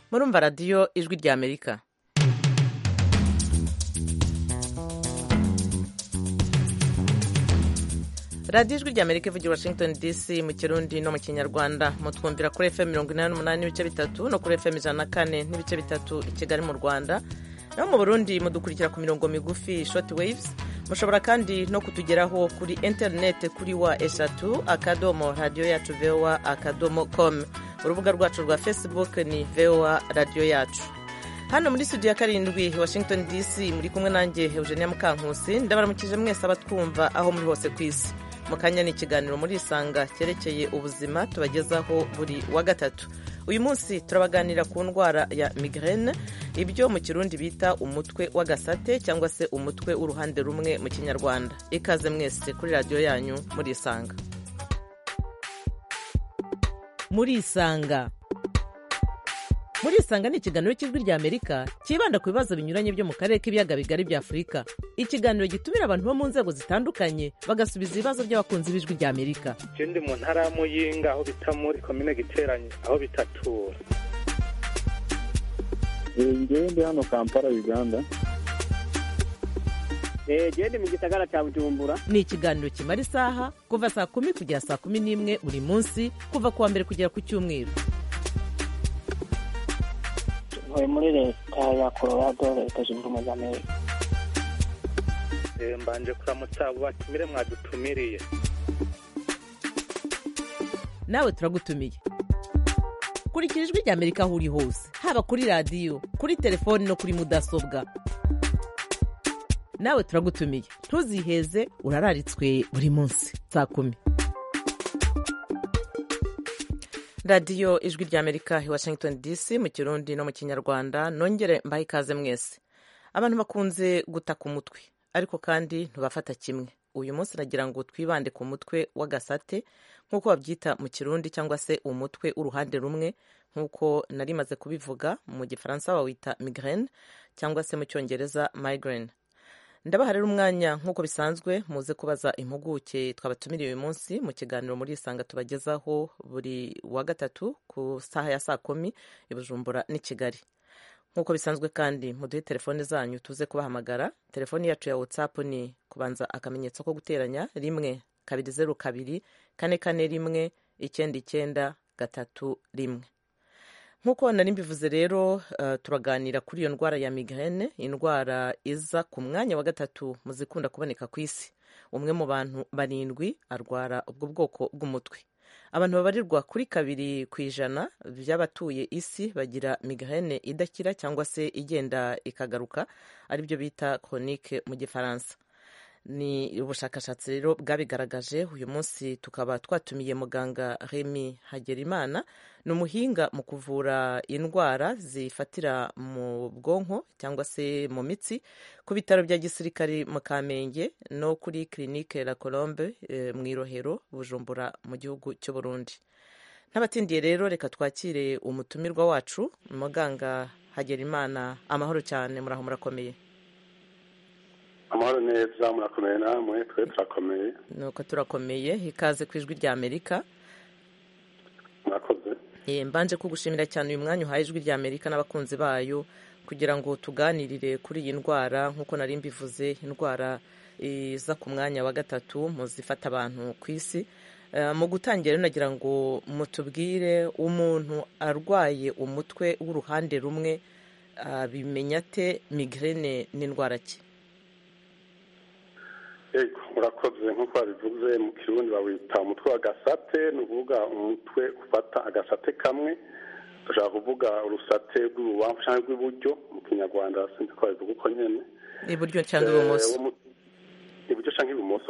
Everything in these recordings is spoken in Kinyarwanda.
murumva radiyo ijwi rya amerika. radiyo ijwi rya amerika ivugira Washington DC mu kirundi no mu kinyarwanda. mutwumvira kuri FM 88 n'ibice bitatu no kuri FM 104 n'ibice bitatu i Kigali mu Rwanda. no mu Burundi mudukurikira ku mirongo migufi short waves. mushobora kandi no kutugeraho kuri internet kuri wa eshatu akadomo radio yacu voa akadomo com. urubuga rwacu rwa Facebook ni voa radio yacu. hano muri studio ya karindwi Washington DC muri kumwe nanjye Eugenia Mukankusi. ndabaramukije mwese abatwumva aho muri hose ku isi. mu kanya ni ikiganiro muri Isanga cyerekeye ubuzima tubagezaho buri wa gatatu. uyu munsi turabaganira ku ndwara ya migraine, ibyo mu kirundi bita umutwe w'agasate cyangwa se umutwe w'uruhande rumwe mu kinyarwanda. ikaze mwese kuri radiyo yanyu muri Isanga. muri Isanga ni ikiganiro cy'ijwi rya Amerika cyibanda ku bibazo binyuranye byo mu karere k'ibiyaga bigari bya Afurika. ikiganiro gitumira abantu bo mu nzego zitandukanye bagasubiza ibibazo by'abakunzi b'ijwi rya Amerika. ndi mu ntara ya Muyinga aho bita muri komine Giteranyi aho bitatura. ndi hano Kampala Uganda. ndi mu gisagara cya Bujumbura. ni ikiganiro kimara isaha kuva saa 10 kugera saa 11 buri munsi kuva kuwa mbere kugera ku cyumweru. muri leta ya Colorado leta zunze ubumwe za Amerika. mbanje kuramutsa abo batumire mwadutumiriye. nawe turagutumiye. kurikira ijwi rya Amerika aho uri hose, haba kuri radiyo, kuri telefoni no kuri mudasobwa. nawe turagutumiye, ntuziheze, urararitswe buri munsi saa 10. radiyo ijwi rya Amerika i Washington DC mu kirundi no mu kinyarwanda. nongere mbahe ikaze mwese. abantu bakunze gutaka umutwe ariko kandi ntibafata kimwe. uyu munsi nagira ngo twibande ku mutwe w'agasate nk'uko babyita mu kirundi, cyangwa se umutwe w'uruhande rumwe nk'uko nari maze kubivuga. mu gifaransa bawita migraine cyangwa se mu cyongereza migraine. ndabaha rero umwanya nk'uko bisanzwe muze kubaza impuguke twabatumiriye uyu munsi mu kiganiro muri Isanga tubagezaho buri wa gatatu ku saha ya saa 10 i Bujumbura n'i Kigali. nk'uko bisanzwe kandi muduhe telefone zanyu tuze kubahamagara. telefoni yacu ya WhatsApp ni kubanza akamenyetso ko guteranya 1 2 0 4 1 nk'uko nari mbivuze rero, turaganira kuri iyo ndwara ya migraine, indwara iza ku mwanya wa gatatu mu zikunda kuboneka ku isi. umwe mu bantu 7 arwara ubwo bwoko bw'umutwe. abantu babarirwa kuri 2% by'abatuye isi bagira migraine idakira cyangwa se igenda ikagaruka, aribyo bita chronique mu gifaransa. ni ubushakashatsi rero bwabigaragaje. uyu munsi tukaba twatumiye muganga Remy Hagerimana. ni umuhinga mu kuvura indwara zifatira mu bwonko cyangwa se mu mitsi ku bitaro bya gisirikari mu Kamenge no kuri Clinique La Colombe mu Irohero Bujumbura mu gihugu cy'u Burundi. ntabatindiye rero reka twakire umutumirwa wacu muganga Hagerimana. amahoro cyane, muraho murakomeye? amahoro neza, murakomeye namwe? twe turakomeye. nuko turakomeye. ikaze ku ijwi rya Amerika. murakoze. mbanje kugushimira cyane uyu mwanya uhaye ijwi rya Amerika n'abakunzi bayo kugira ngo tuganirire kuri iyi ndwara. nk'uko nari mbivuze, indwara iza ku mwanya wa gatatu mu zifata abantu ku isi. mu gutangira rero nagira ngo mutubwire, umuntu arwaye umutwe w'uruhande rumwe bimenya ate migraine n'indwara ki? murakoze. nk'uko babivuze mu kirundi bawita umutwe w'agasate. ni ukuvuga umutwe ufata agasate kamwe. dushaka kuvuga urusate rw'ibubamfu cyangwa rw'iburyo. mu kinyarwanda sinzi ko babivuga uko nyine. iburyo cyangwa ibumoso? iburyo cyangwa ibumoso.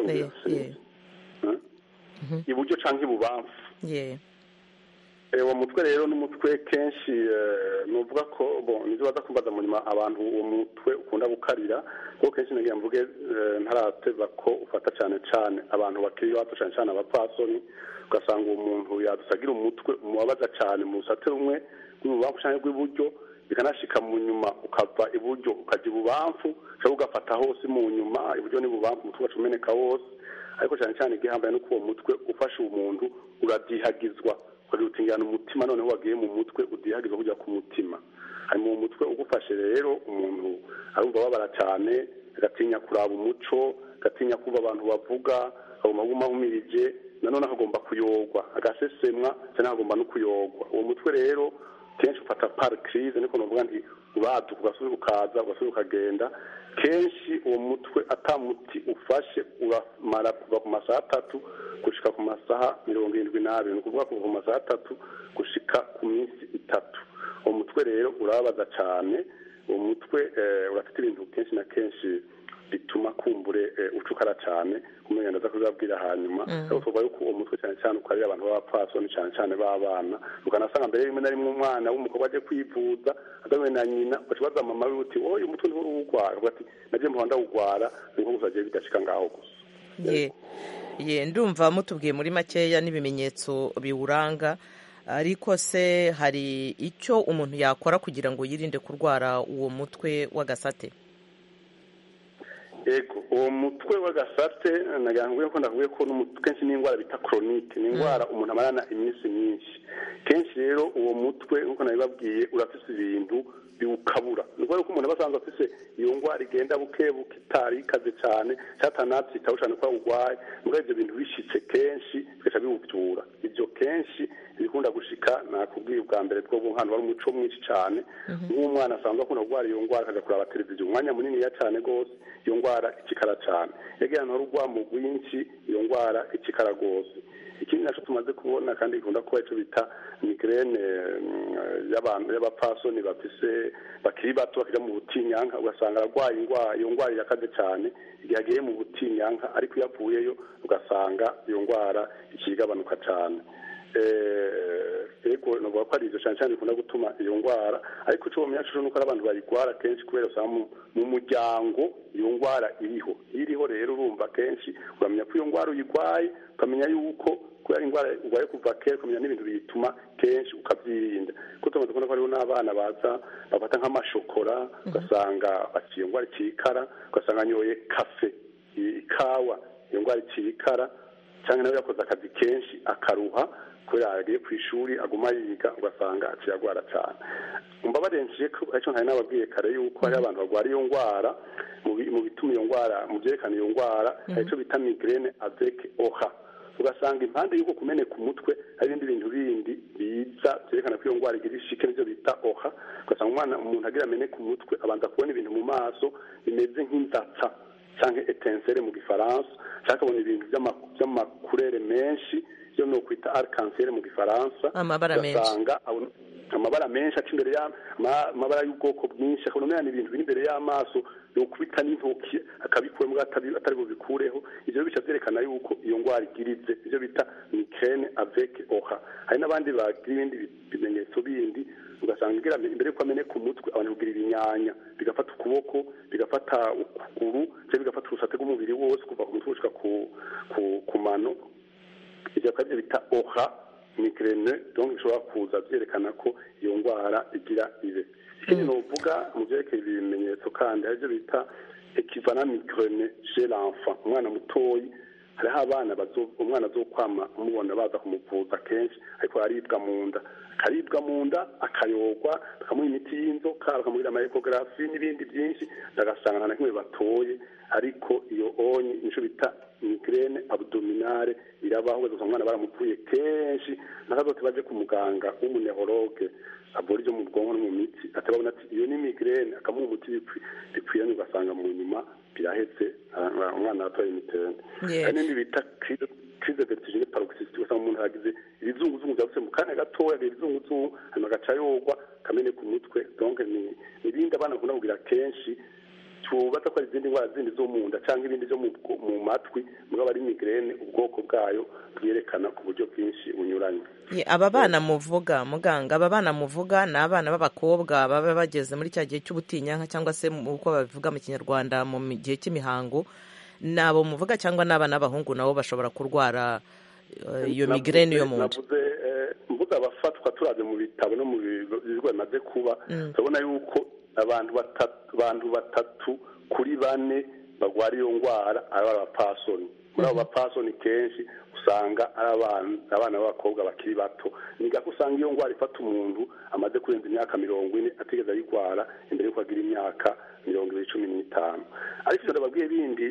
iburyo cyangwa ibubamfu. uwo mutwe rero n'umutwe kenshi nuvuga ko nizo baza kumbaza mu nyuma abantu uwo mutwe ukunda gukarira, kuko kenshi nagira mvuge ntarateza ko ufata cyane cyane abantu bakiri bato, cyane cyane abapfasoni. ugasanga uwo muntu yadusagira umutwe umubabaza cyane mu rusate rumwe rw'ibubamfu cyangwa rw'iburyo, bikanashika mu nyuma ukava iburyo ukajya ibubamfu cyangwa ugafata hose mu nyuma iburyo n'ibubamfu umutwe ugacumeneka wose. ariko cyane cyane igihambaye nuko uwo mutwe ufashe umuntu uradihagizwa ukagira utingana umutima noneho wagiye mu mutwe udihagizwa kujya ku mutima. Hanyuma mu mutwe ugufashe rero umuntu arumva babara cyane, agatinya kuraba umuco, agatinya kumva abantu bavuga, aguma ahumirije, nanone akagomba kuyogwa, agasesemwa cyane agomba no kuyogwa. Uwo mutwe rero kenshi ufata par crise, niko novuga nti uraduka ugasubira ukaza ugasubira ukagenda. Kenshi uwo mutwe atamuti ufashe uramara kuva ku masaha 3 gushika ku masaha 72, ni ukuvuga kuva ku masaha 3 gushika ku minsi 3. Uwo mutwe rero urababaza cyane, uwo mutwe urafite ibintu kenshi na kenshi bituma kumbure ucukara cyane, kumenya ndaza kuzabwira hanyuma. Ariko tuvuga yuko uwo mutwe cyane cyane ukarira abantu b'abapfasoni cyane cyane b'abana, ukanasanga mbere rimwe na rimwe umwana w'umukobwa aje kwivuza agawe na nyina bakibaza mama we uti oye umutwe nturugwara, avuga ati naje muhanda ugwara niko gusaje bidashika ngaho gusa. Ye ndumva mutubwiye muri makeya n'ibimenyetso biwuranga, ariko se hari icyo umuntu yakora kugira ngo yirinde kurwara uwo mutwe w'agasate? Ego, uwo mutwe w'agasate naganguye ko ndavuye ko kenshi ni indwara bita chronique, ni indwara umuntu amarana iminsi myinshi. Kenshi rero uwo mutwe nkuko nabibabwiye urafise ibintu biwukabura. Nubwo ko umuntu basanzwe afise iyo ndwara igenda bukebuke itari ikaze cyane, cyatanatsi cyane ko ugwaye, muri ibyo bintu bishitse kenshi bigaca biwubyura. Ibyo kenshi bikunda gushika nakubwiye ubwa mbere bwo buhano wari umuco mwinshi cyane. Nk'umwana asanzwe akunda kurwara iyo ndwara akaja kuraba televiziyo umwanya munini ya cyane gose, iyo ndwara ikikara cyane. Yegera no rugwamo rwinshi, iyo ndwara ikikara gose. Ikindi naco tumaze kubona kandi ikunda kuba ico bita migraine y'abantu y'abapfasoni bafise bakiri bato bakija mu butinyanka, ugasanga arwaye iyo ndwara irakaze cyane, igihe agiye mu butinyanka ariko yavuyeyo ugasanga iyo ndwara ikigabanuka cyane. Ego no bako ari cyane cyane bikunda gutuma iyo ndwara, ariko cyo bamenya cyo nuko abantu bayigwara kenshi kubera usanga mu muryango iyo ndwara iriho rero urumva kenshi uramenya ko iyo ndwara uyigwaye, ukamenya yuko kubera indwara urwaye kuva kera, ukamenya n'ibintu bituma kenshi ukabyirinda. Kuko tumaze kubona ko hariho n'abana baza bafata nk'amashokora, ugasanga baciye indwara ikikara, ugasanga anyoye kafe, ikawa, iyo ndwara ikikara, cyangwa nawe yakoze akazi kenshi akaruha kubera yagiye ku ishuri aguma yiga, ugasanga aciye agwara cyane. Mbabarenje ko icyo ntari nababwiye kare yuko hari abantu bagwara iyo ndwara, mu bituma iyo ndwara, mu byerekana iyo ndwara icyo bita migraine avec OHA. Ugasanga impande y'uko kumeneka umutwe hari ibindi bintu bindi biza byerekana ko iyo ndwara igira ishike, n'ibyo bita OHA. Ugasanga umuntu agira ameneka umutwe abanza kubona ibintu mu maso bimeze nk'inzatsa cyangwa etensere mu gifaransa, cyangwa abona ibintu by'amakurere menshi byo no kwita arc-en-ciel mu gifaransa, amabara menshi aca imbere y'amabara y'ubwoko bwinshi, akabona ibintu biri imbere y'amaso yokubita n'intoki akabikuramo atari bubikureho. Ivyo bica vyerekana yuko iyo ndwara igirize, ivyo bita migraine avec OHA. Hari n'abandi bagira ibindi bimenyetso bindi, ugasanga igira imbere yuko ameneka umutwe abantu kugira ibinyanya bigafata ukuboko, bigafata ukuguru, cyangwa bigafata urusate rw'umubiri wose kuva ku mutwe gushika ku mano. Ivyo akaba bita OHA migraine, donc bishobora kuza vyerekana ko iyo ndwara igira ibe. Ikindi novuga mu vyerekeye ibimenyetso kandi arivyo bita équivalent migraine chez l'enfant, umwana mutoyi. Hariho abana umwana azokwama umubona baza kumuvuza kenshi ariko aribwa mu nda akayogwa, bakamuha imiti y'inzoka, bakamugira amaekografi n'ibindi byinshi, ndagasanga nta na kimwe batoye. Ariko iyo onye nico bita migraine abdominale irabaho, ugasanga umwana baramuvuye kenshi, nakazote baje ku muganga w'umuneurologue avura ibyo mu bwonko no mu mitsi, atababona ati iyo ni migraine, akamuha umuti bikwiranye, ugasanga mu nyuma birahetse umwana atoye imitende. Kandi n'ibindi bita crise vertigineux paroxystique, ugasanga umuntu yagize ibizunguzungu byavutse mu kanya gatoya, ibizunguzungu hanyuma agaca yogwa kameneka umutwe. Donc ni ibindi abana bakunda kugira kenshi, tubaza ko ari izindi ndwara zindi zo mu nda cyangwa ibindi byo mu matwi, mugabo ari migraine ubwoko bwayo bwerekana ku buryo bwinshi bunyuranye. Aba bana muvuga muganga, aba bana muvuga ni abana b'abakobwa baba bageze muri cya gihe cy'ubutinyanka, cyangwa se uko babivuga mu Kinyarwanda mu gihe cy'imihango, nabo muvuga cyangwa n'abana b'abahungu nabo bashobora kurwara iyo migraine yo mu nda? Mvuga abafatwa turaje mu bitabo no mu bigo bimaze kuba, turabona yuko abantu batatu kuri 4 bagwara iyo ndwara ari abapfasoni. muri abo bapfasoni kenshi usanga ari abana b'abakobwa bakiri bato ni gako usanga iyo ndwara ifata umuntu amaze kurenza imyaka 40 atigeze ayirwara imbere y'uko agira imyaka 20-15 ariko ivyo ndababwiye bindi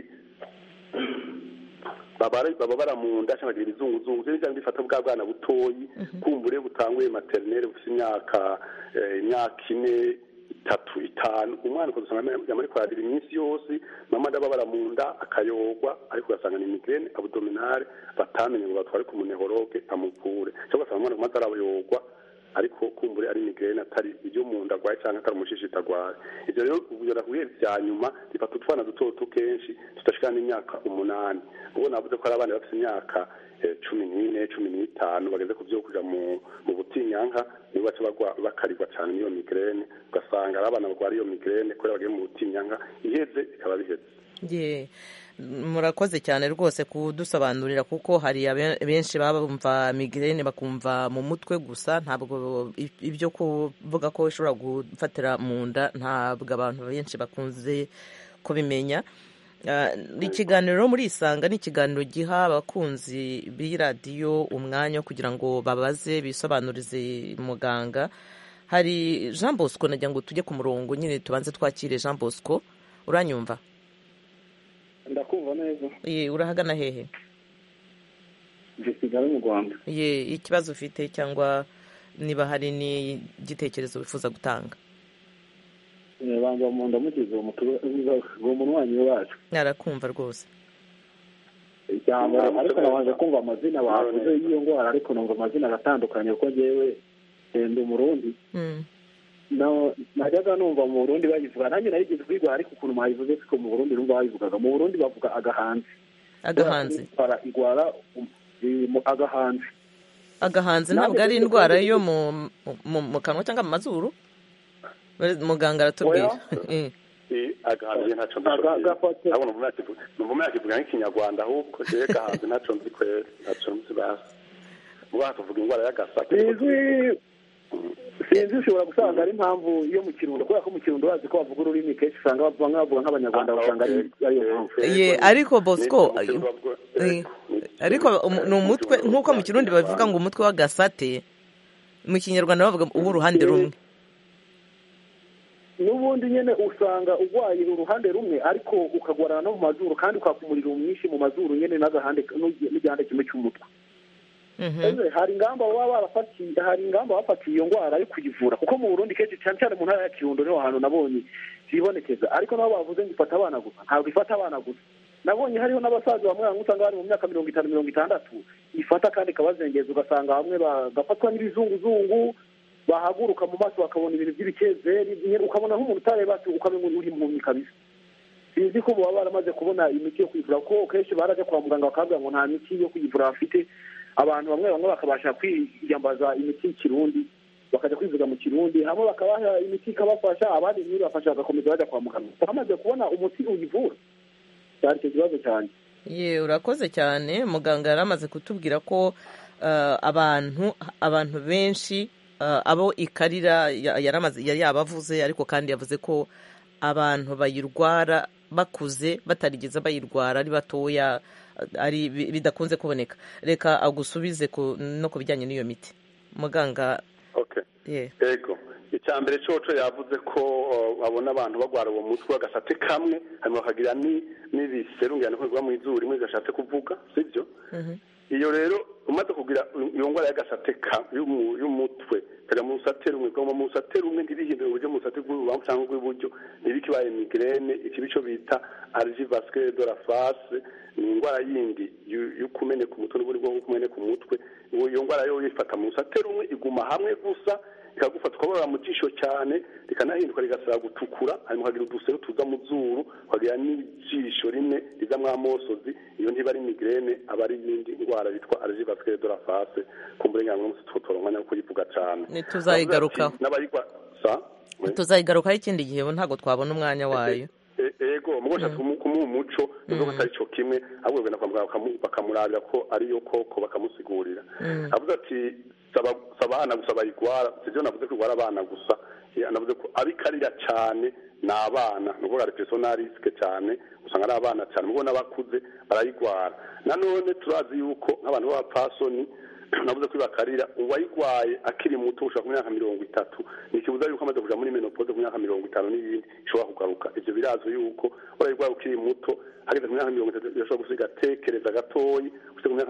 baba baramunda cyangwa bagira ibizunguzungu byo bifata bwa bwana butoyi kumbure butanguye maternelle bufite imyaka 4 3 5 umwana ko dusanga yamari kwaradira iminsi yose mama ndaba baramunda akayogwa ariko ugasanga ni migraine abdominale batamenye ngo batware ku munehoroke amukure cyangwa usanga umwana kumaze arabayogwa ariko kumbure ari migraine atari ibyo mu nda gwaye cyangwa atari umushishita gwaye ibyo rero ubyo kuye bya nyuma bifata utwana duto kenshi tutashikana n'imyaka 8 ubwo navuze ko ari abana bafite imyaka 14 15 bageze ku byo kuja mu butinyanka nibo bace bakarirwa cyane niyo migraine ugasanga ari abana bagwara iyo migraine ko bagiye mu butinyanka iheze ikaba biheze. Murakoze cyane rwose kudusobanurira kuko hari benshi bumva migraine bakumva mu mutwe gusa ntabwo ibyo kuvuga ko ishobora gufatira mu nda ntabwo abantu benshi bakunze kubimenya. Ikiganiro muri Isanga ni ikiganiro giha abakunzi b'iradiyo umwanya kugira ngo babaze bisobanurize muganga. Hari Jean Bosco nagira ngo tujye ku murongo nyine tubanze twakire Jean Bosco. Uranyumva? Ndakumva neza. Urahagana hehe? Kigali mu Rwanda. Ikibazo ufite cyangwa niba hari ni igitekerezo wifuza gutanga? Banga mu ndamukize uwo munwanyi wacu. Narakumva rwose. Cyangwa ariko nabanze kumva amazina bavuze iyo ngwara ariko numva amazina agatandukanye kuko jewe ndi umurundi. Najyaga numva mu Burundi bayivuga nanjye narigeze kwigwa ariko ukuntu mwayivuze ko mu Burundi numva bayivugaga mu Burundi bavuga agahanzi para igwara agahanzi ntabwo ari indwara yo mu kanwa cyangwa mu mazuru muganga aratubwira agahanzi ntacyo ndashobora abona numva yakivuga nk'ikinyarwanda ahubwo jewe agahanzi ntacyo nzi kwera ntacyo nzi basi muba tuvuga indwara y'agasate sinzi ushobora gusanga ari impamvu yo mu Kirundo kubera ko mu Kirundo bazi ko bavuga ururimi kenshi usanga bavuga nk'abanyarwanda basanga ari yo mpamvu. Ariko Bosco ariko ni umutwe nk'uko mu Kirundi bavuga ngo umutwe w'agasate mu Kinyarwanda bavuga uruhande rumwe n'ubundi nyene usanga ugwaye uruhande rumwe ariko ukagwarana no mu mazuru kandi ukakumurira umwishi mu mazuru nyene n'agahande n'igihande kimwe cy'umutwe. Hari ingamba bafatiye iyo ngwara yo kuyivura kuko mu Burundi kenshi cyane mu ntara ya Kirundo niho hantu nabonye zibonekeza ariko nabo bavuze ngo ifata abana gusa ntabwo ifata abana gusa nabonye hariho n'abasaza bamwe usanga bari mu myaka 50-60 ifata kandi kabazengeza ugasanga bamwe bagafatwa n'ibizunguzungu bahaguruka mu maso bakabona ibintu by'ibikeze ukabona nk'umuntu utareba ukamenya uri impumyi kabisa. Sinzi ko baba baramaze kubona imiti yo kwivura ko kenshi baraje kwa muganga bakavuga ngo nta miti yo kwivura bafite abantu bamwe bakabasha kwiyambaza imiti y'Ikirundi bakajya kwivuga mu Kirundi hamwe bakabaha imiti ikabafasha abandi niyo bafasha bagakomeza bajya kwa muganga bamaze kubona umuti uyivura. Cyari cyo kibazo cyane. Urakoze cyane muganga yaramaze kutubwira ko abantu benshi abo ikarira yari yabavuze ariko kandi yavuze ko abantu bayirwara bakuze batarigeze bayirwara ari batoya ari bidakunze kuboneka. Reka agusubize no ku bijyanye n'iyo miti muganga. Yego icyambere coco yavuze ko abona abantu bagwara uwo mutwe w'agasate kamwe hanyuma bakagira n'ibiserungirane ko mu izuru rimwe gashatse kuvuga sibyo. Iyo rero umaze kugira iyo ngwara y'agasate y'umutwe kajya mu rusate rumwe ko mu rusate rumwe ntibihindure uburyo mu rusate rw'ububamfu cyangwa rw'iburyo ntibikibaye migraine ikibi cyo bita allergie vasculaire de la face ni ingwara yindi y'ukumeneka umutwe n'ubundi bwo kumeneka umutwe. Iyo ngwara yo yifata mu rusate rumwe iguma hamwe gusa ikagufata ukabora mu jisho cyane rikanahinduka rigasara gutukura hanyuma hagira udusero tuza mu zuru hagira n'ijisho rimwe rizamwo amosozi. Iyo ntiba ari migraine aba ari yindi ngwara yitwa allergie vasculaire de la face kumburenga ngo tutoronka ko yivuga cyane. Tuzayigarukaho tuzayigarukaho ikindi gihe ntago twabona umwanya wayo. Ego mugosha kumuha umuco nuko atari cyo kimwe ahubwo bena kwa bakamurabira ko ari yo koko bakamusigurira. Avuga ati abana gusa bayigwara sivyo navuze ko igwara abana gusa navuze ko abikarira cyane ni abana ni ukuvuga persona risike cyane usanga ari abana cyane mubwo n'abakuze barayigwara nanone turazi yuko nk'abantu b'abapfasoni navuze ko bakarira uwayigwaye akiri muto ushaka ku myaka 30 ni kibuza yuko amaze kuja muri menopause ku myaka 50 n'ibindi ishobora kugaruka ivyo birazwe yuko urayigwaye ukiri muto hageze ku myaka 30 birashobora gusiga tekereza gatoyi gusiga ku myaka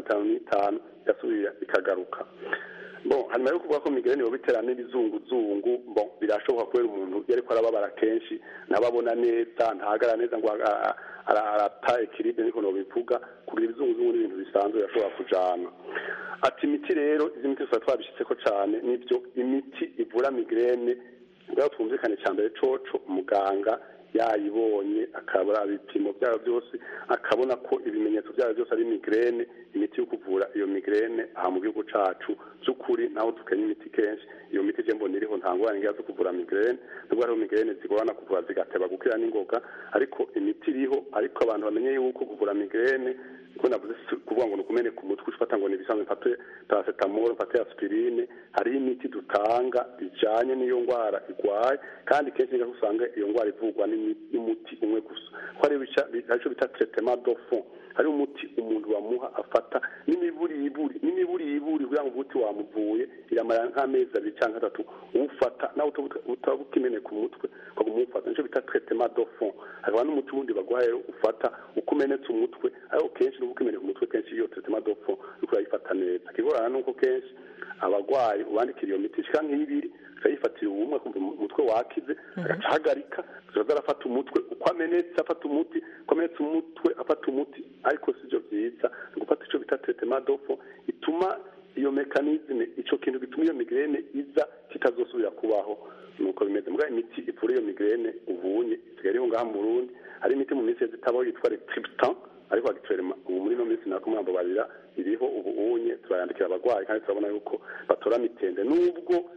55 yasubira ikagaruka bon hanyuma yo kuvuga ko migraine yo bitera n'ibizunguzungu bon birashoboka kubera umuntu yariko arababara kenshi nababona neza ntagara neza ngo arata equilibre niko no bivuga kugira ibizunguzungu n'ibintu bisanzwe yashobora kujana ati imiti rero izi miti twabishitseko cyane nibyo imiti ivura migraine ngaho twumvikane cyambere coco muganga yayibonye akabura ibipimo byayo byose akabona ko ibimenyetso byayo byose ari migraine imiti yo kuvura iyo migraine aha mu gihugu cacu cy'ukuri naho tukenya imiti kenshi iyo miti je mbona iriho ntangwara ngiye zo kuvura migraine nubwo ari migraine zigorana kuvura zigateba gukira n'ingoga ariko imiti iriho ariko abantu bamenye yuko kuvura migraine ko navuze kuvuga ngo nukumene ku mutwe ufata ngo ni bisanzwe mfate paracetamol mfate aspirine hari imiti dutanga bijanye n'iyo ngwara igwaye kandi kenshi usanga iyo ngwara ivugwa n'umuti umwe gusa ko ari bico bita traitement de fond hari umuti umuntu bamuha afata n'imiburiburi kugira ngo umuti wamuvuye iramara nk'amezi 2 cyangwa 3 ufata nawe utabukimene ku mutwe ko umufata nico bita traitement de fond hakaba n'umuti wundi bagwaye ufata ukumenetse umutwe aho kenshi n'ubukimene ku mutwe kenshi iyo traitement de fond uko yifata neza kigorana nuko kenshi abagwayi ubandikira iyo miti shika nk'ibiri kayifatira ubumwe kumva umutwe wakize agacahagarika azarafata umutwe uko amenetse afata umuti komenetse umutwe afata umuti ariko sivyo byiza gufata ico bita traitement de fond ituma iyo mechanisme ico kintu gituma iyo migraine iza kitazosubira kubaho nuko bimeze mbwa imiti ivura iyo migraine ubunye sigariho ngaha mu Burundi hari imiti mu minsi zitabaho yitwa Triptan ariko agitwerema ubu muri no minsi nakomamba barira iriho ubunye turayandikira abagwayi kandi turabona yuko batora mitende nubwo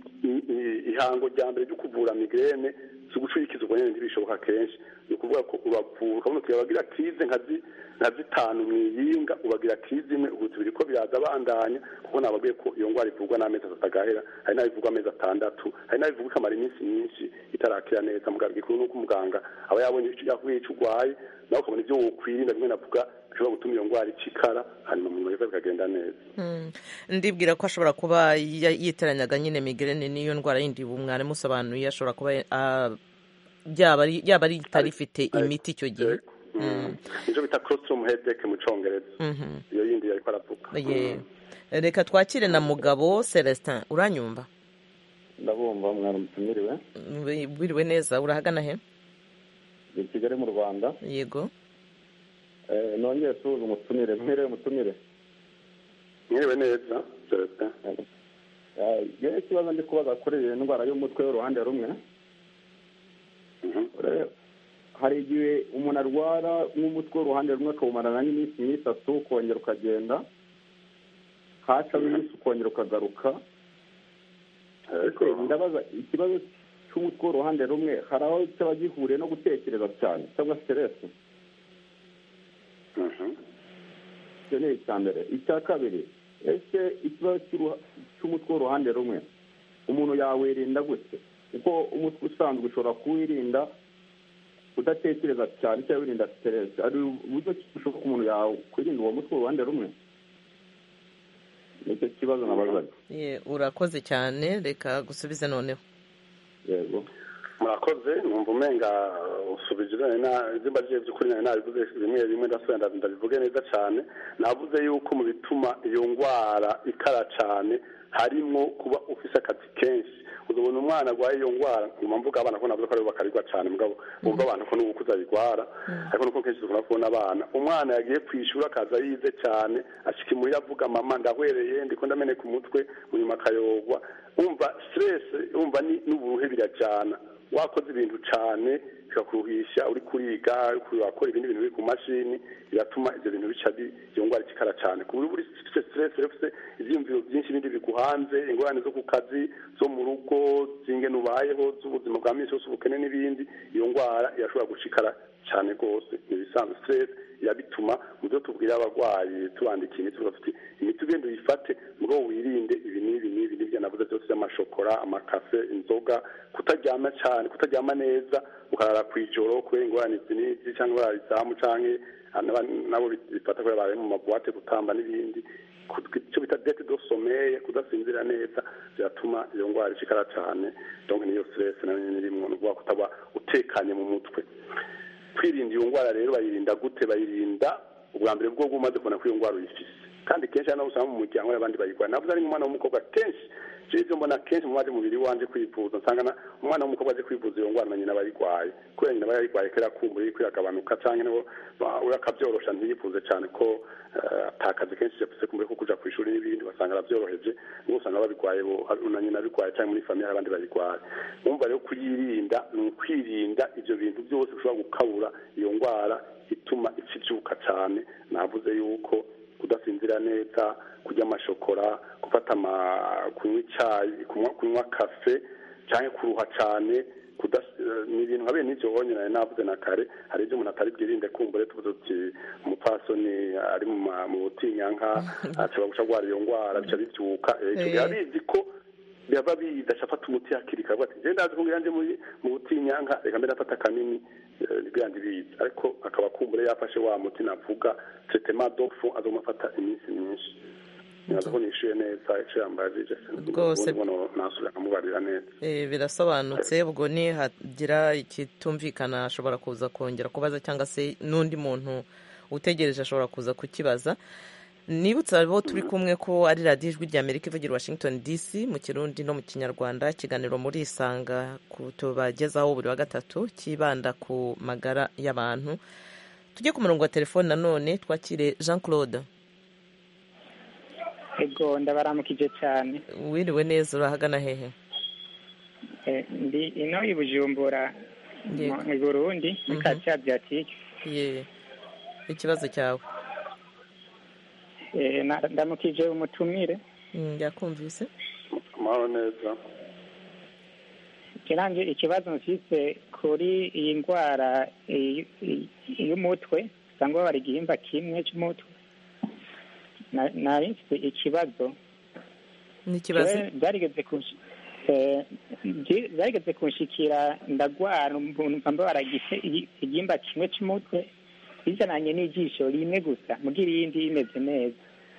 ihango rya mbere ryo kuvura migraine zigucurikiza ubwo nyene ntibishoboka kenshi ni ukuvuga ko ubavura ukabona tuyabagira krize nka 5 mwiyinga ubagira krize imwe ubu tubiri biraza bandanya kuko nabagiye ko iyo ngwara ivurwa n'amezi atagahera hari n'abivurwa amezi 6 hari n'abivurwa ikamara iminsi myinshi itarakira neza muganga gikuru nuko umuganga aba yabonye icyo ugwaye nawe ukabona ibyo wokwirinda bimwe navuga bishobora gutuma iyo ngwara icikara hanyuma mu bihe bikagenda neza ndibwira ko ashobora kuba yiteranyaga nyine migraine n'iyo ndwara yindi umwarimu usobanuye ashobora kuba yaba ari itarifite imiti icyo gihe nicyo bita colostrum headache mu Congereza iyo yindi yariko aravuga reka twakire na Mugabo Celestin uranyumva ndabumva mwaramutumiriwe wiriwe neza urahagana he i Kigali mu Rwanda yego nongeye suza umutumire mwiriwe neza Celestin yewe ikibazo ndi kubaza kuri iyi ndwara y'umutwe w'uruhande rumwe hari igihe umuntu arwara nk'umutwe w'uruhande rumwe akawumarana n'iminsi 3 ukongera ukagenda hacamo iminsi ukongera ukagaruka ndabaza ikibazo cy'umutwe w'uruhande rumwe hari aho cyaba gihuriye no gutekereza cyane cyangwa stress icyo ni icya mbere icya kabiri ese ikibazo cy'umutwe w'uruhande rumwe umuntu yawirinda gute kuko umutwe usanzwe ushobora kuwirinda udatekereza cyane cyangwa wirinda stress ari uburyo bushoboka umuntu yakwirinda uwo mutwe w'uruhande rumwe nicyo kibazo nabazaga urakoze cyane reka gusubize noneho yego murakoze numva umenga usubije zimba je by'ukuri nabivuze bimwe ndasubira ndabivuge neza cyane navuze yuko mu bituma iyo ngwara ikara cyane harimo kuba ufise akazi kenshi uzobona umwana agwaye iyo ngwara nguma mvuga abana ko navuze ko ari bakarirwa cyane mugabo bumva abantu ko n'ubukuza bigwara ariko nuko kenshi tubona kubona abana umwana yagiye kwishura akaza yize cyane ashika muri avuga mama ndahwereye ndiko ndameneka umutwe munyuma akayogwa umva stress umva n'uburuhe birajana wakoze ibintu cyane bikakuruhisha uri kuriga wakora ibindi bintu biri ku mashini biratuma ibyo bintu bica iyo ngwara ikikara cyane ku buri stress rero ivyumviro byinshi bindi biguhanze ingorane zo ku kazi zo mu rugo zingene ubayeho z'ubuzima bwa minsi yose ubukene n'ibindi iyo ngwara irashobora gushikara cyane rwose ibisanzwe stress yabituma mu byo tubwira abarwayi tubandika imiti tuvuga tuti imiti ugenda uyifate mugo wirinde ibi n'ibi n'ibi n'ibyo navuze byose by'amashokora amakafe inzoga kutaryama cyane kutaryama neza ukarara ku ijoro kubera ingorane z'iniki cyangwa barayizamu canke nabo bifata kubera bari mu mabuwate gutamba n'ibindi icyo bita dete do someye kudasinzira neza biratuma iyo ndwara ishikara cyane donc niyo stress nayo irimwo n'ubwo kutaba utekanye mu mutwe kwirinda iyo ndwara rero bayirinda gute bayirinda ubwa mbere bwo umaze kubona ko iyo ndwara uyifise kandi kenshi hano usanga mu muryango y'abandi bayirwaye navuze ari umwana w'umukobwa kenshi jeje mbona kenshi mu baje mubiri wanje kwivuza nsanga umwana w'umukobwa aje kwivuza iyo ndwara na nyina bayirwaye kubera nyina bayirwaye kera kumbura yuko iragabanuka canke nabo urakavyorosha ntiyifuze cyane ko atakaze kenshi yapfuse kumbure ko kuja kwishuri n'ibindi basanga aravyoroheje ngo usanga babirwaye bo na nyina birwaye cyangwa muri famille abandi bayirwaye umva rero kuyirinda ni ukwirinda ivyo bintu byose bishobora gukabura iyo ndwara ituma ikivyuka cyane navuze yuko kudasinzira neza kurya amashokora gufata kunywa icyayi kunywa kafe cyangwa kuruha cyane ni ibintu habe n'ibyo wonyine navuze na kare hari ibyo umuntu atari bwirinde kumbure tuvuze uti umupfasoni ari mu butinyanka ashobora guca arwara iyo ndwara bica bibyuka abizi ko biba bidashafata umuti hakiri kare ati njye ndazi ko ngirange mu butinyanka reka mbere afata kanini nibwandi bizi ariko akaba kumbure yafashe wa muti navuga traitement d'offo azomafata iminsi myinshi nazo nishuye neza icyo yambajije rwose nasubira kamubarira neza birasobanutse ubwo ni hagira ikitumvikana ashobora kuza kongera kubaza cyangwa se n'undi muntu utegereje ashobora kuza kukibaza nibutsa abo turi kumwe ko ari radiyo ijwi rya Amerika ivugira Washington DC mu kirundi no mu kinyarwanda ikiganiro muri isanga tubagezaho buri wa gatatu kibanda ku magara y'abantu tujye ku murongo wa telefone nanone twakire Jean Claude. Ego ndabaramukije cyane. Wiriwe neza urahagana hehe? Ndi ino i Bujumbura mu Burundi mu quartier Adriatique. Ikibazo cyawe? Ndamukije umutumire. Yakumvise? Maro neza. Kiranje ikibazo mfise kuri iyi ndwara y'umutwe cyangwa bari gihimba kimwe cy'umutwe. Nari mfite ikibazo. Ni ikibazo? Byarigeze kunshikira ndagwara mbamba baragise igihimba kimwe cy'umutwe bizananye n'ijisho rimwe gusa mugira iyindi imeze neza.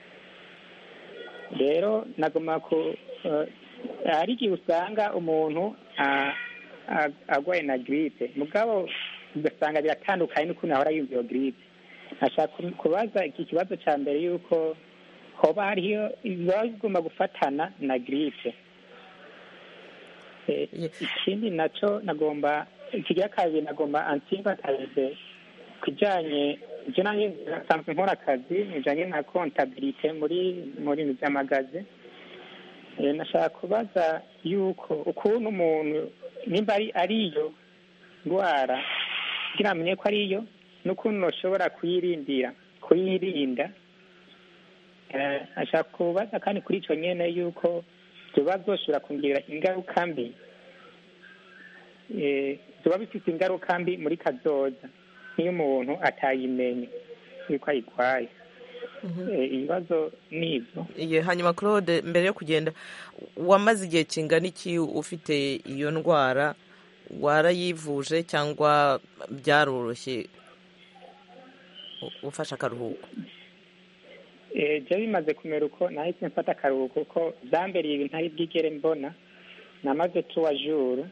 Rero nagoma ko hari igihe usanga umuntu agwaye na gripe mugabo ugasanga biratandukanye n'ukuntu ahora yumva iyo gripe. Nashaka kubaza iki kibazo cya mbere yuko hoba hariyo biba bigomba gufatana na gripe. Ikindi nacyo nagomba ikigira kabiri nagomba antisympathize kujanye je nanye nsanzwe nkora akazi nijanye na comptabilité muri by'amagaze. Nashaka kubaza yuko ukuntu umuntu nimba ariyo ndwara kugira amenye ko ariyo n'ukuntu ushobora kuyirinda. Ashaka kubaza kandi kuri icyo nyene yuko tuba zoshobora kungirira ingaruka mbi tuba bifite ingaruka mbi muri kazoza nk'iyo umuntu atayimenye yuko ayirwaye. Ibibazo n'ibyo. Hanyuma Claude, mbere yo kugenda wamaze igihe kingana iki ufite iyo ndwara? Warayivuje cyangwa byaroroshye ufasha akaruhuko? Je bimaze kumera uko nahise mfata akaruhuko kuko byambereye ibintu ntari bwigere mbona. Namaze 3 jours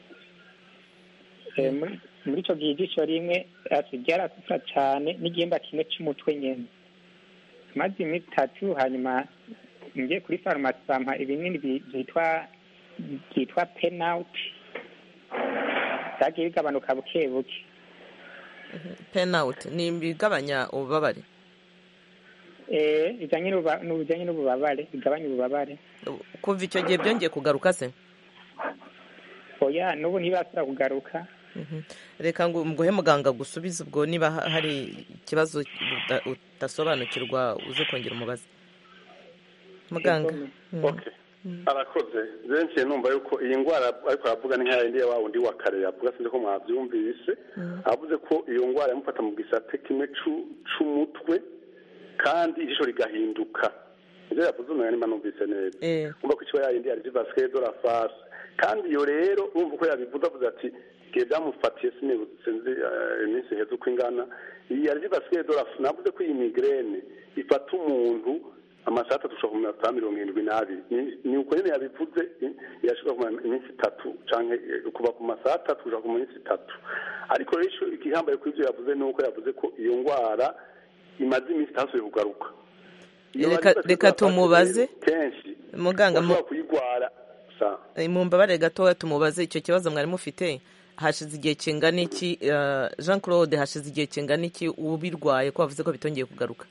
muri icyo gihe ijisho rimwe ryarasufura cyane n'igihimba kimwe cy'umutwe nyine. Maze iminsi 3 hanyuma ngiye kuri farumasi bampa ibinini byitwa Penaut byagiye bigabanuka buke buke. Penaut ni bigabanya ububabare? Bijyanye n'ububabare, bigabanya ububabare. Kuva icyo gihe byongeye kugaruka se? Oya, n'ubu ntibasubira kugaruka. Reka ngo nguhe muganga gusubiza ubwo niba hari ikibazo utasobanukirwa uze kongera umubaza muganga. arakoze benshi numva yuko iyi ndwara ariko aravuga ni nk'ayindi ya wa wundi wa kare yavuga sinzi ko mwabyumvise avuze ko iyo ndwara yamufata mu gisate kimwe c'umutwe kandi ijisho rigahinduka ibyo yavuze umuntu niba numvise neza umva ko ikiba yayindi yari vasque de la face kandi iyo rero urumva uko yabivuze avuze ati igihe byamufatiye sinzi iminsi iheze uko ingana iyi yari vasque de la face navuze ko iyi migraine ifata umuntu amasaha atatu ushobora kumenya 72 ni uko nyine yabivuze yashobora kumenya iminsi 3 canke kuva ku masaha 3 kuja ku minsi 3 ariko rero igihambaye kuri ivyo yavuze nuko yavuze ko iyo ndwara imaze iminsi 3 kugaruka reka tumubaze kenshi muganga kuyigwara mumbabare gatoya tumubaze icyo kibazo mwari mufite hashize igihe kingana iki Jean Claude hashize igihe kingana iki ubirwaye ko bavuze ko bitongeye kugaruka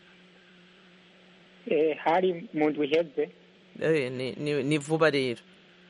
hari mu ndwi iheze ni vuba rero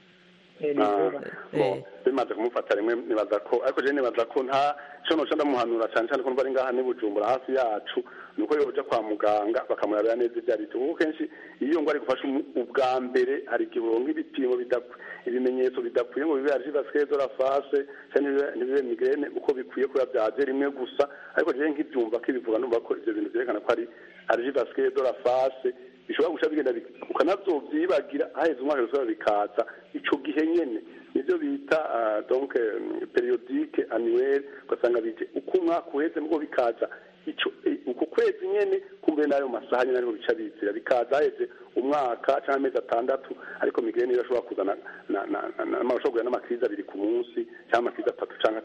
bimaze kumufata rimwe nibaza ko ariko je nibaza ko nta cyo no ndamuhanura cyane cyane ko bari ngaha ni Bujumbura hafi yacu nuko yoja kwa muganga bakamurabira neza ibyari tuko kenshi iyo ngo ari gufasha ubwa mbere hari kirongo ibipimo ibimenyetso bidakwiye ngo bibe ari vasque de la face cyane nibe migraine uko bikwiye ko yabyaje rimwe gusa ariko je nk'ibyumva ko ibivuga numva ko ibyo bintu byerekana ko ari vasque de la face bishobora guca bigenda ukanazovyibagira haheze umwaka wose bikaza ico gihe nyene nivyo bita donc periodique annuelle ugasanga bije uko umwaka uheze nibwo bikaza uko kwezi nyene kumbe nayo masaha nyene ariho bica bizira bikaza haheze umwaka cyangwa amezi 6 ariko migraine irashobora kuzana n'amashobora n'amakriza abiri ku munsi cyangwa amakriza 3 cyangwa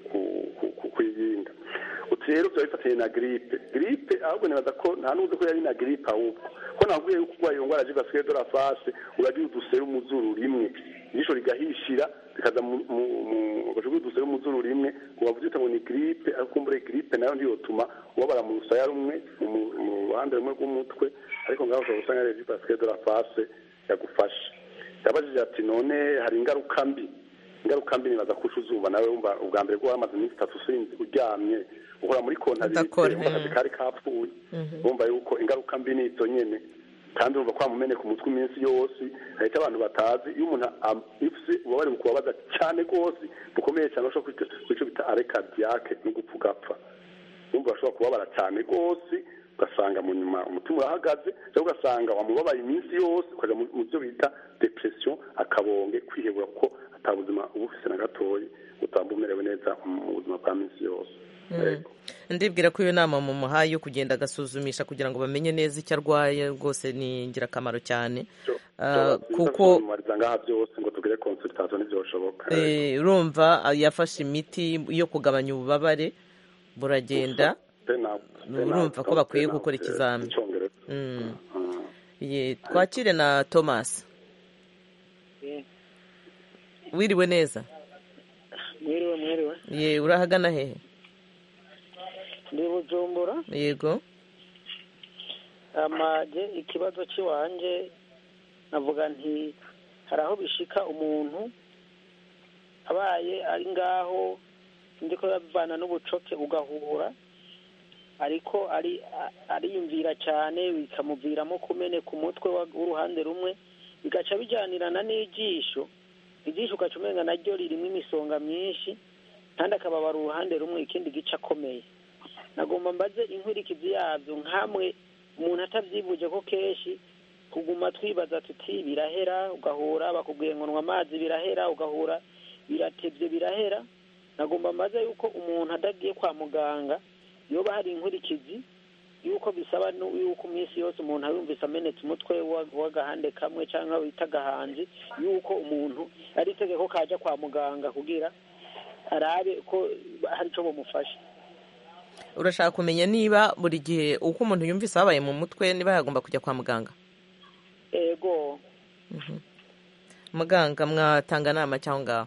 5 kuyinga rero byo bifatanye na grippe ahubwo nibaza ko nta nuze ko yari na grippe ahubwo ko navuye yuko kwa iyo ngwara vasque de la face uragiye udusera umuzuru rimwe ijisho rigahishira bikaza mu gashugu udusera umuzuru rimwe ngo bavuze ngo ni grippe akumbure grippe nayo ndiyo tuma ubabara mu rusaya rumwe mu ruhande rumwe rw'umutwe ariko ngaho ushobora gusanga ari vasque de la face yagufasha yabajije ati none hari ingaruka mbi nibaza ko uzuba nawe wumva ubwa mbere ko wamaze iminsi 3 usinzi uryamye uhora muri kontabite akazi kari kapfuye bumva yuko ingaruka mbi ni izo nyene kandi urumva ko amumeneka umutwe iminsi yose hari abantu batazi iyo umuntu ifise ubabare kubabaza cyane rwose bukomeye cyane bashobora kwico bita arrêt cardiaque no gupfugapfa urumva bashobora kubabara cyane rwose ugasanga mu nyuma umutima urahagaze cyangwa ugasanga wamubabaye iminsi yose ukaja mu byo bita depression akabonge kwihebura ko atabuzima ubufise na gatoyi utamba umerewe neza mu buzima bwa minsi yose ndibwira ko iyo nama mu muhaye yo kugenda agasuzumisha kugira ngo bamenye neza icyo arwaye rwose ni ingirakamaro cyane kuko ngaha byose ngo tugire consultation n'ibyoshoboka urumva yafashe imiti yo kugabanya ububabare buragenda urumva ko bakwiye gukora ikizami twakire na Thomas wiriwe neza mwiriwe urahagana hehe ndi Bujumbura yego amaje ikibazo ciwanje navuga nti hari aho bishika umuntu abaye ari ngaho ndiko yavana n'ubucoke ugahura ariko ariyumvira cyane bikamuviramo kumene ku mutwe w'uruhande rumwe bigaca bijyanirana n'ijisho ugacumenga naryo ririmo imisonga myinshi kandi akababara uruhande rumwe ikindi gice akomeye nagomba mbaze inkurikizi yabyo nkamwe umuntu atabyivuje ko kenshi kuguma twibaza tuti birahera ugahura bakubwiye ngo nywa amazi birahera ugahura biratebye birahera nagomba mbaze yuko umuntu adagiye kwa muganga yoba hari inkurikizi yuko bisaba yuko iminsi yose umuntu ayumvise amenetse umutwe w'agahande kamwe cyangwa bita agahanzi yuko umuntu ari itegeko kajya kwa muganga kugira arabe ko hari icyo bamufasha. Urashaka kumenya niba buri gihe uko umuntu yumvise abaye mu mutwe niba yagomba kujya kwa muganga? Ego. Muganga mwatanga nama cyangwa ngaho?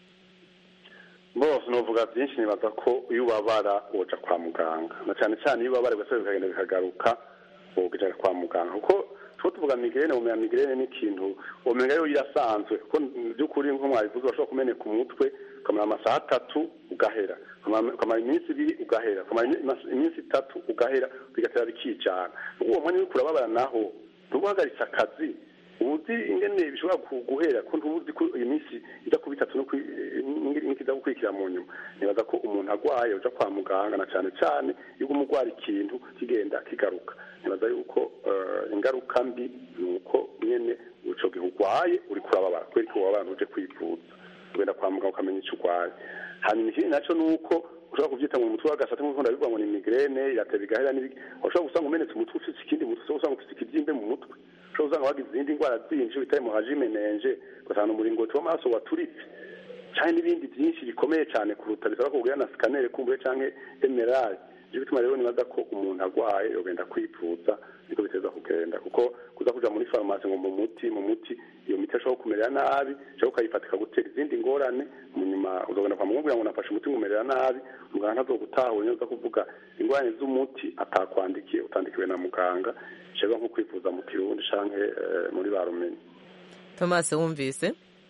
Bose novuga byinshi nibaza ko iyo ubabara uja kwa muganga na cyane cyane iyo ubabara bose bikagenda bikagaruka uja kwa muganga kuko tuvuga migraine ni ikintu umenga yo irasanzwe ko by'ukuri nko mwabivuze bashobora kumeneka umutwe kamara amasaha 3 ugahera kamara iminsi 2 ugahera kamara iminsi 3 ugahera bigatera bikijana uwo mwanya uri kurababara naho ntuguhagaritse akazi ubuzi ingene bishobora guhera ko ntubuzi ko iyi minsi ijya kuba itatu n'ikiza gukurikira mu nyuma nibaza ko umuntu agwaye uja kwa muganga na cane cane yuko umugwara ikintu kigenda kigaruka nibaza yuko ingaruka mbi ni uko nyene uco gihe ugwaye uri kurababara kubera ko wabana uje kwivuza ugenda kwa muganga ukamenya ico ugwaye hanyuma ikindi naco ni uko ushobora kuvyita mu mutwe w'agasate nk'uko ndabivuga ngo ni migraine irateba igahera n'ibiki ushobora gusanga umenetse umutwe ufise ikindi mutwe ushobora gusanga ufise ikibyimbe mu mutwe ushobora gusanga wagize izindi ndwara zinshi bita hemorrhagie meningée ugasanga umuringoti w'amaraso waturitse canke n'ibindi byinshi bikomeye cyane kuruta bisaba ko ugenda na scanner kumbure canke MRI ivyo bituma rero nibaza ko umuntu agwaye yogenda kwivuza niko biteza kugenda kuko kuza kuja muri farumasi ngo mu muti iyo miti ashobora kumerera nabi ashobora ukayifatika gutera izindi ngorane munyuma uzogenda kwa muganga ngo nafashe umuti ngumerera nabi muganga ntazogutahura neza kuvuga ingorane z'umuti atakwandikiye utandikiwe na muganga shaka nko kwivuza mu kirundi canke muri barumenyi. Thomas wumvise?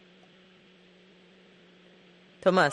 Thomas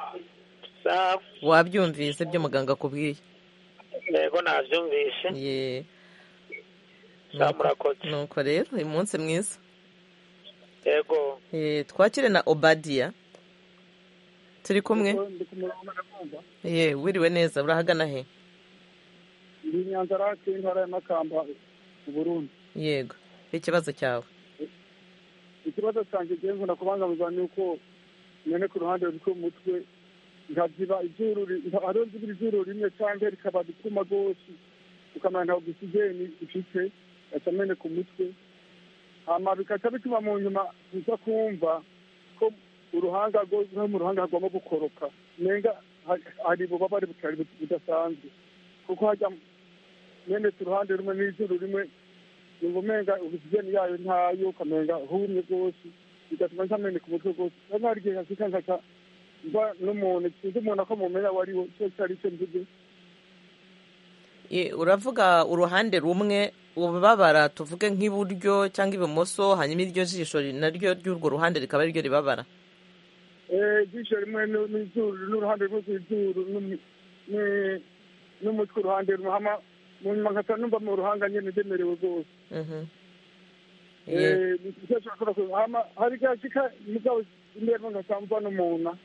wabyumvise byo muganga akubwiye? Yego navyumvise. Ye murakoze. Nuko rero uyu munsi mwiza. Yego. Twakire na Obadia. Turi kumwe? Ye wiriwe neza urahagana he? Ndi Nyanzarake intara ya Makamba mu Burundi. Yego. Ikibazo cyawe? Ikibazo cyanjye genzo nakubangaza ni uko nyene ku ruhande rw'umutwe nkaziba izuru rimwe cyangwa rikaba bituma rwose ukamenya ntabwo ogisijeni ifite atamene ku mutwe hama bikaca bituma mu nyuma uza kumva ko uruhanga rwo mu ruhanga hagomba gukoroka nenga hari bubabare butari budasanzwe kuko hajya nyene ku ruhande rumwe n'izuru rimwe umenga ogisijeni yayo ntayo ukamenga humye rwose bigatuma ntamene ku mutwe rwose hari igihe hashika nkaca n'umuntu sinzi umuntu ako mumenya wariwo cyo cyari cyo mvuge. Uravuga uruhande rumwe ubabara tuvuge nk'iburyo cyangwa ibumoso hanyuma iryo jisho naryo ry'urwo ruhande rikaba ariryo ribabara? Jisho rimwe n'izuru n'uruhande rw'izuru n'umutwe uruhande rumwe hama mu nyuma nkata numva mu ruhanga nyene ndemerewe rwose. Hari gashika mugabo imbere nkasamva n'umuntu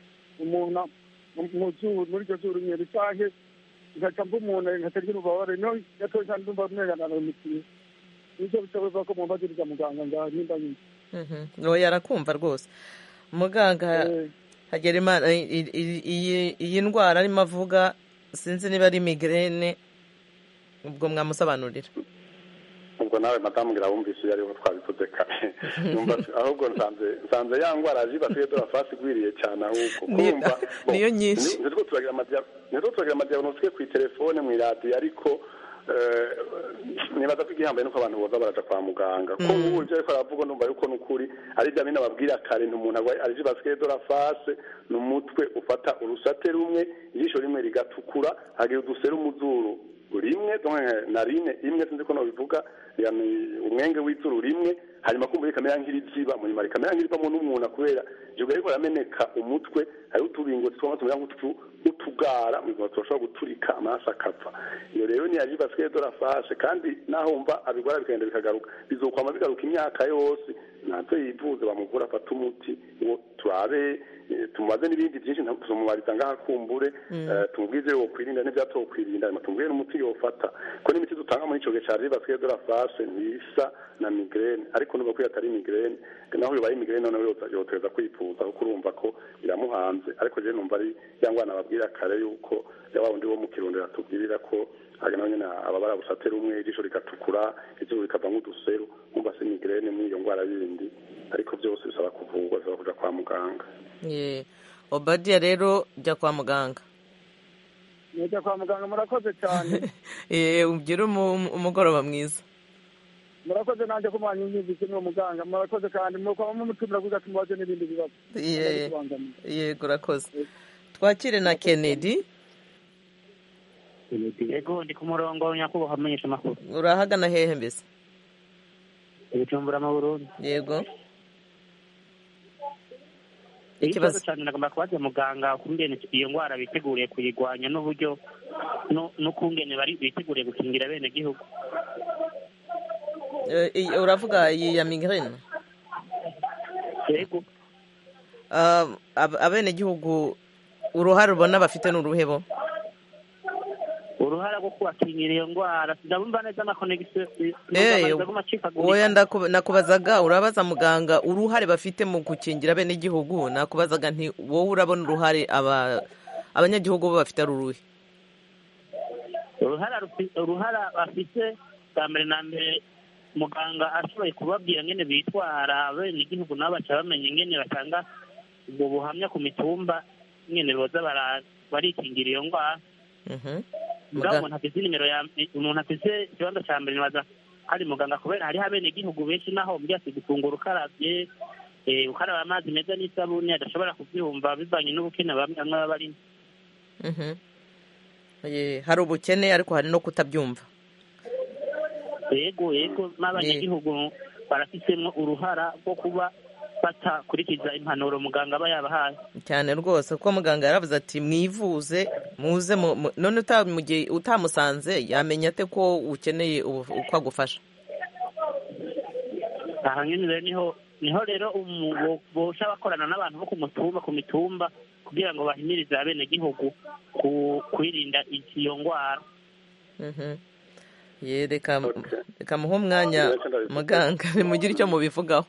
mu zuru muri iryo zuru nyene canke nkaca mva umuntu nkatarya ububabare no gatoya cyane ndumva umwegana n'umutima nivyo bishoboka ko mumbagiriza muganga ngaha nimba nyine oya arakumva rwose muganga Hagerimana iyi ndwara arimo avuga sinzi niba ari migraine ubwo mwamusobanurira ubwo nawe madamu ngira wumvise iyo ariho twabivuze kare ahubwo nsanze ya ndwara zibasiye dorafasi igwiriye cyane ahubwo kumva niyo nyinshi nitwo turagira amadiagnostic ku telefone mu radio ariko nibaza ko igihambaye nuko abantu boza baraja kwa muganga ko ubu je ko aravuga numva yuko nukuri ari bya bina babwira kare umuntu agwaye ari zibasiye dorafasi n'umutwe ufata urusate rumwe ijisho rimwe rigatukura hagira udusera umuzuru rimwe narine imwe sinzi ko no bivuga yani umwenge w'izuru rimwe hanyuma kumva ikamera nk'iriziba mu nyuma rikamera nk'irivamo n'umuntu kubera joga ariko rameneka umutwe hari utubingo tw'amatumira nk'utugara mu gihe turashobora guturika amaraso akapfa iyo rero ni yajiba twe dorafashe kandi naho umva abigora bikagenda bikagaruka bizokwama bigaruka imyaka yose natwe yivuze bamuvura afata umuti ngo turabe tumubaze n'ibindi byinshi tumubariza ngaha kumbure tumubwize yo kwirinda n'ibyatokwirinda hanyuma tumubwire n'umuti yofata ko n'imiti dutanga muri ico gihe ca riba twe dorafashe ntisa na migraine ariko nuba ko yatari migraine naho yobaye migraine nawe yoteza kwifuza kuko urumva ko biramuhanze ariko je numva ari yangwana babwira kare yuko yawa undi wo mu Kirundo yatubwirira ko hagana nyene ababara busatera umwe ijisho rikatukura izuru rikava nk'uduseru umva se migraine muri iyo ndwara yindi ariko byose bisaba kuvurwa bisaba kuja kwa muganga. Obadia rero jya kwa muganga. Njya kwa muganga murakoze cyane. Ugira umugoroba mwiza. Murakoze nanjye kumanya imyumvise n'uwo muganga murakoze kandi muko mumutumira kuza tumubaze n'ibindi bibazo. Yego urakoze. Twakire na Kennedy. Yego ndi ku murongo nyakubahwa amenyesha amakuru. Urahagana hehe mbese? Ibicumbura mu Burundi. Yego. Ikibazo cyane nagomba kubaza muganga kungene iyo ndwara biteguriye kuyigwanya n'uburyo no kungene bari biteguriye gukingira bene gihugu. uravuga iyi ya migraine? yego. Abenegihugu uruhare ubona bafite n'uruhebo? Uruhara rwo kubakingira iyo ndwara ndabumva neza amakonegisiyo oya nakubazaga urabaza muganga uruhare bafite mu gukingira abenegihugu, nakubazaga nti wowe urabona uruhare abanyagihugu bo bafite ari uruhe? uruhara bafite bwa mbere na mbere muganga ashoboye kubabwira ngene bitwara abenegihugu nabo baca bamenya ingene batanga ubwo buhamya ku mitumba ngene boza barikingira iyo ndwara. Umuntu afite nimero umuntu afite ikibanza cya mbere nibaza hari muganga kubera hariho abenegihugu benshi naho byose gufungura ukarabye ukaraba amazi meza n'isabune adashobora kubyumva bivanye n'ubukene bamwe baba barimo. Hari ubukene ariko hari no kutabyumva. Yego n'abanyagihugu barafitemo uruhara rwo kuba batakurikiza impanuro muganga aba yabahaye cyane rwose, kuko muganga yaravuze ati mwivuze muze none utamusanze yamenya ate ko ukeneye uko agufasha? aha nyine niho rero bosha bakorana n'abantu bo ku mitumba kugira ngo bahimirize abenegihugu kwirinda iyo ndwara. Reka muhe umwanya muganga bimugire icyo mubivugaho.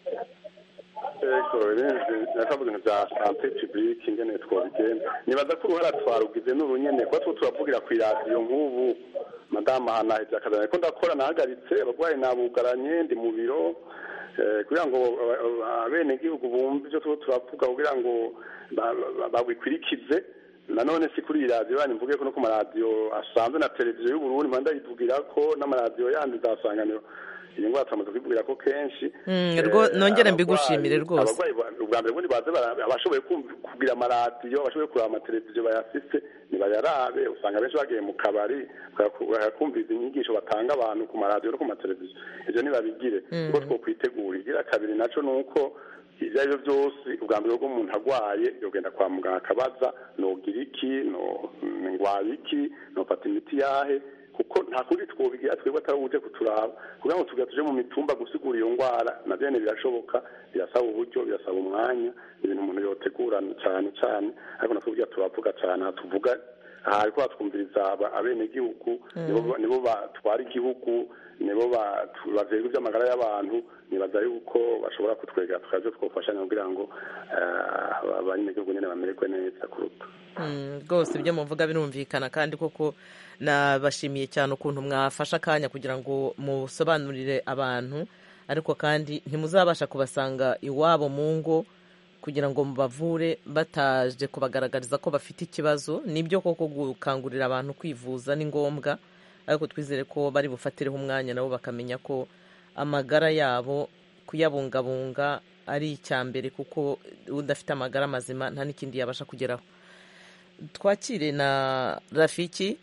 nakavuga bya sante publique ingene twobigenda nibaza ko uruhara twarugize n'urunyene kuba turavugira ku iradiyo nk'ubu madama hanaheze akazana ko ndakora nahagaritse abagwayi nabugaranye ndi mu biro kugira ngo abenegihugu bumve ivyo turavuga kugira ngo babikwirikize. nanone si kuri iradiyo yanyu mvuge ko no ku maradiyo asanzwe na televiziyo y'Uburundi manda yivugira ko n'amaradiyo yandi zasanganiro iyi ndwara turamaze kwivugira ko kenshi. Nongere mbigushimire rwose. Abarwayi ubwa mbere bundi baze abashoboye kugira amaradiyo abashoboye kureba amateleviziyo bayafise nibayarabe. Usanga benshi bagiye mu kabari bakakumviza inyigisho batanga abantu ku maradiyo no ku mateleviziyo. Ivyo nibabigire kuko twokwitegura. Igira kabiri naco nuko ivyo arivyo vyose ubwa mbere bwo umuntu agwaye yogenda kwa muganga akabaza nogira iki ngwaye iki nofata imiti yahe kuko nta kundi twobigira twebwe atarabuje kuturaba kugira ngo tugira tuje mu mitumba gusigura iyo ndwara na byene birashoboka, birasaba uburyo, birasaba umwanya, ibintu umuntu yotegurana cyane ariko natwe burya turavuga cyane tuvuga ariko twumviriza abenegihugu nibo batwara igihugu, nibo bavega iby'amagara y'abantu, nibaza yuko bashobora kutwegera tukaje twofashanya kugira ngo abanyagihugu nyene bamererwe neza kuruta. Rwose ibyo muvuga birumvikana kandi koko nabashimiye cyane ukuntu mwafasha akanya kugira ngo musobanurire abantu, ariko kandi ntimuzabasha kubasanga iwabo mu ngo kugira ngo mubavure bataje kubagaragariza ko bafite ikibazo. Nibyo koko gukangurira abantu kwivuza ni ngombwa, ariko twizere ko bari bufatireho umwanya nabo bakamenya ko amagara yabo kuyabungabunga ari icyambere, kuko udafite amagara mazima nta n'ikindi yabasha kugeraho. Twakire na Rafiki.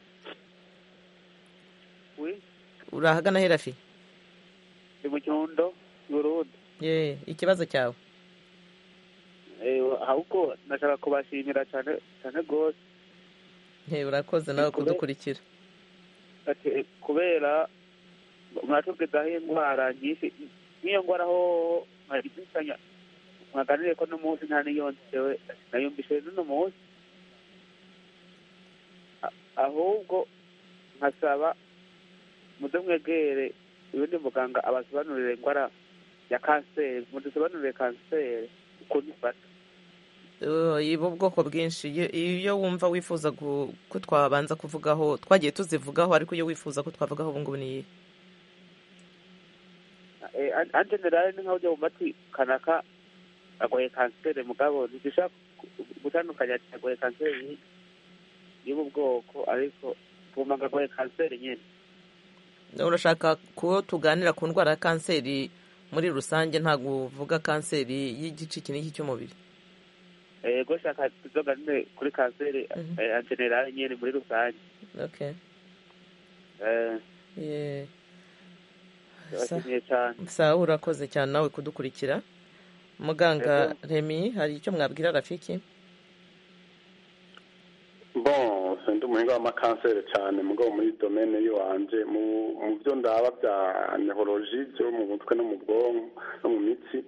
Urahagana he Rafi? Ndi mu Kirundo Burundi. Ikibazo cyawe? Ahubwo nashaka kubashimira cyane rwose. Urakoze nawe kudukurikira. Kubera mwatubwizaho indwara nyinshi n'iyo ndwara aho mwagizisanya mwaganiriye ko n'umunsi nta niyonsewe nayumvise n'uno munsi, ahubwo nkasaba muze mwegere ibindi muganga abasobanurire indwara ya kanseri, mudusobanurire kanseri ukuntu ifata. Ibo bwoko bwinshi, iyo wumva wifuza ko twabanza kuvugaho twagiye tuzivugaho, ariko iyo wifuza ko twavugaho ubu ngubu ni anjenerali ni nkaho ujya mu matwi kanaka agoye kanseri, mugabo ntizishaka gutandukanya ati agoye kanseri y'ubu bwoko, ariko tugomba ngo agoye kanseri nyine. Urashaka ko tuganira ku ndwara ya kanseri muri rusange, ntabwo uvuga kanseri y'igice iki n'iki cy'umubiri? Ego shaka tuzoganire kuri kanseri ya generale nyene muri rusange. Okay. Sawa, urakoze cyane nawe kudukurikira. Muganga Remy, hari icyo mwabwira Rafiki? Bon, sindi umuhinga w'amakanseri cyane mugabo muri domene y'iwanje mu byo ndaba bya neurology byo mu mutwe no mu bwonko no mu mitsi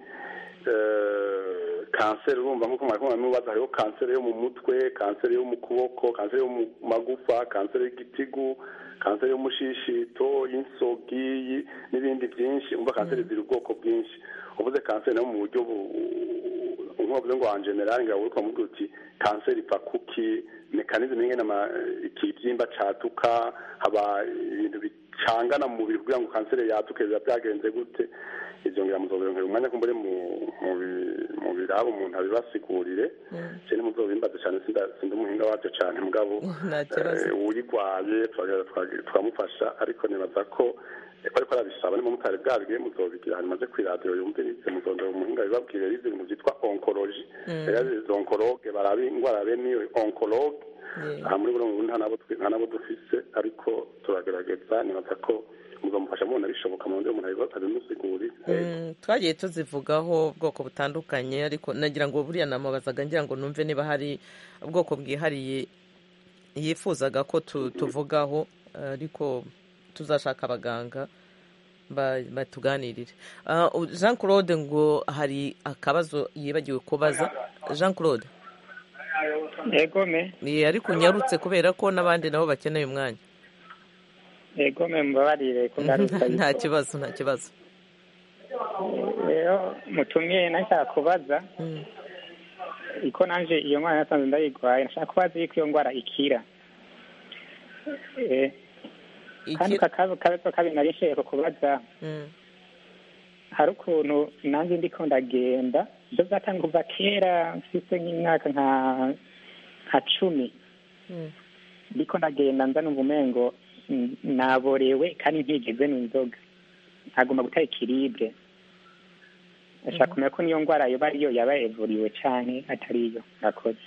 kanseri urumva nk'uko mwari mubaza hariho kanseri yo mu mutwe, kanseri yo mu kuboko, kanseri yo mu magufa, kanseri y'igitigu, kanseri y'umushishito, y'insogi n'ibindi byinshi. Umva kanseri ziri ubwoko bwinshi. Uvuze kanseri no mu buryo nk'uvuze ngo en general ngaho uriko mubwira uti kanseri ipfa kuki mekanizme ingene ikibyimba catuka haba ibintu bicangana mu mubiri kugira ngo kanseri yatuke biba byagenze gute. Ivyo ngira muzobironkera umwanya kumbure mu birabo umuntu abibasigurire cyane muzobimbaza cyane sindi umuhinga wabyo cyane mugabo uyigwaye twamufasha ariko nibaza ko ariko arabisaba ni mu mutare bwabwiye muzobigira hanyuma ze kuri radio yumvirize muzondera umuhinga bibabwire ibintu byitwa oncology izo oncologue barabi ingwara bene oncologue muri buri nta nabo dufise ariko turagerageza nibaza ko muzamufasha mubona bishoboka mu ndio umuntu abimusiguri. Twagiye tuzivugaho ubwoko butandukanye ariko nagira ngo buriya namabazaga ngira ngo numve niba hari ubwoko bwihariye yifuzaga ko tuvugaho ariko tuzashaka abaganga batuganirire. Jean Claude ngo hari akabazo yibagiwe kubaza. Jean Claude yego me ariko unyarutse kubera ko n'abandi nabo bakeneye umwanya. Yego me mbabarire ko ndaruka. Nta kibazo rero mutumye nashaka kubaza iko nanje iyo ngwara yasanze ndayigwaye nashaka kubaza yuko iyo ngwara ikira kandi kabazo kabi narishoye ko kubaza hari ukuntu nanjye ndiko ndagenda ibyo byatanga kuva kera mfise nk'imyaka nka 10 ndiko ndagenda nza numva umengo naborewe kandi ntigeze n'inzoga ntagomba gutera ekilibre ashaka kumenya ko niyo ngwara yoba ariyo yaba evuriwe cyane atariyo nakoze.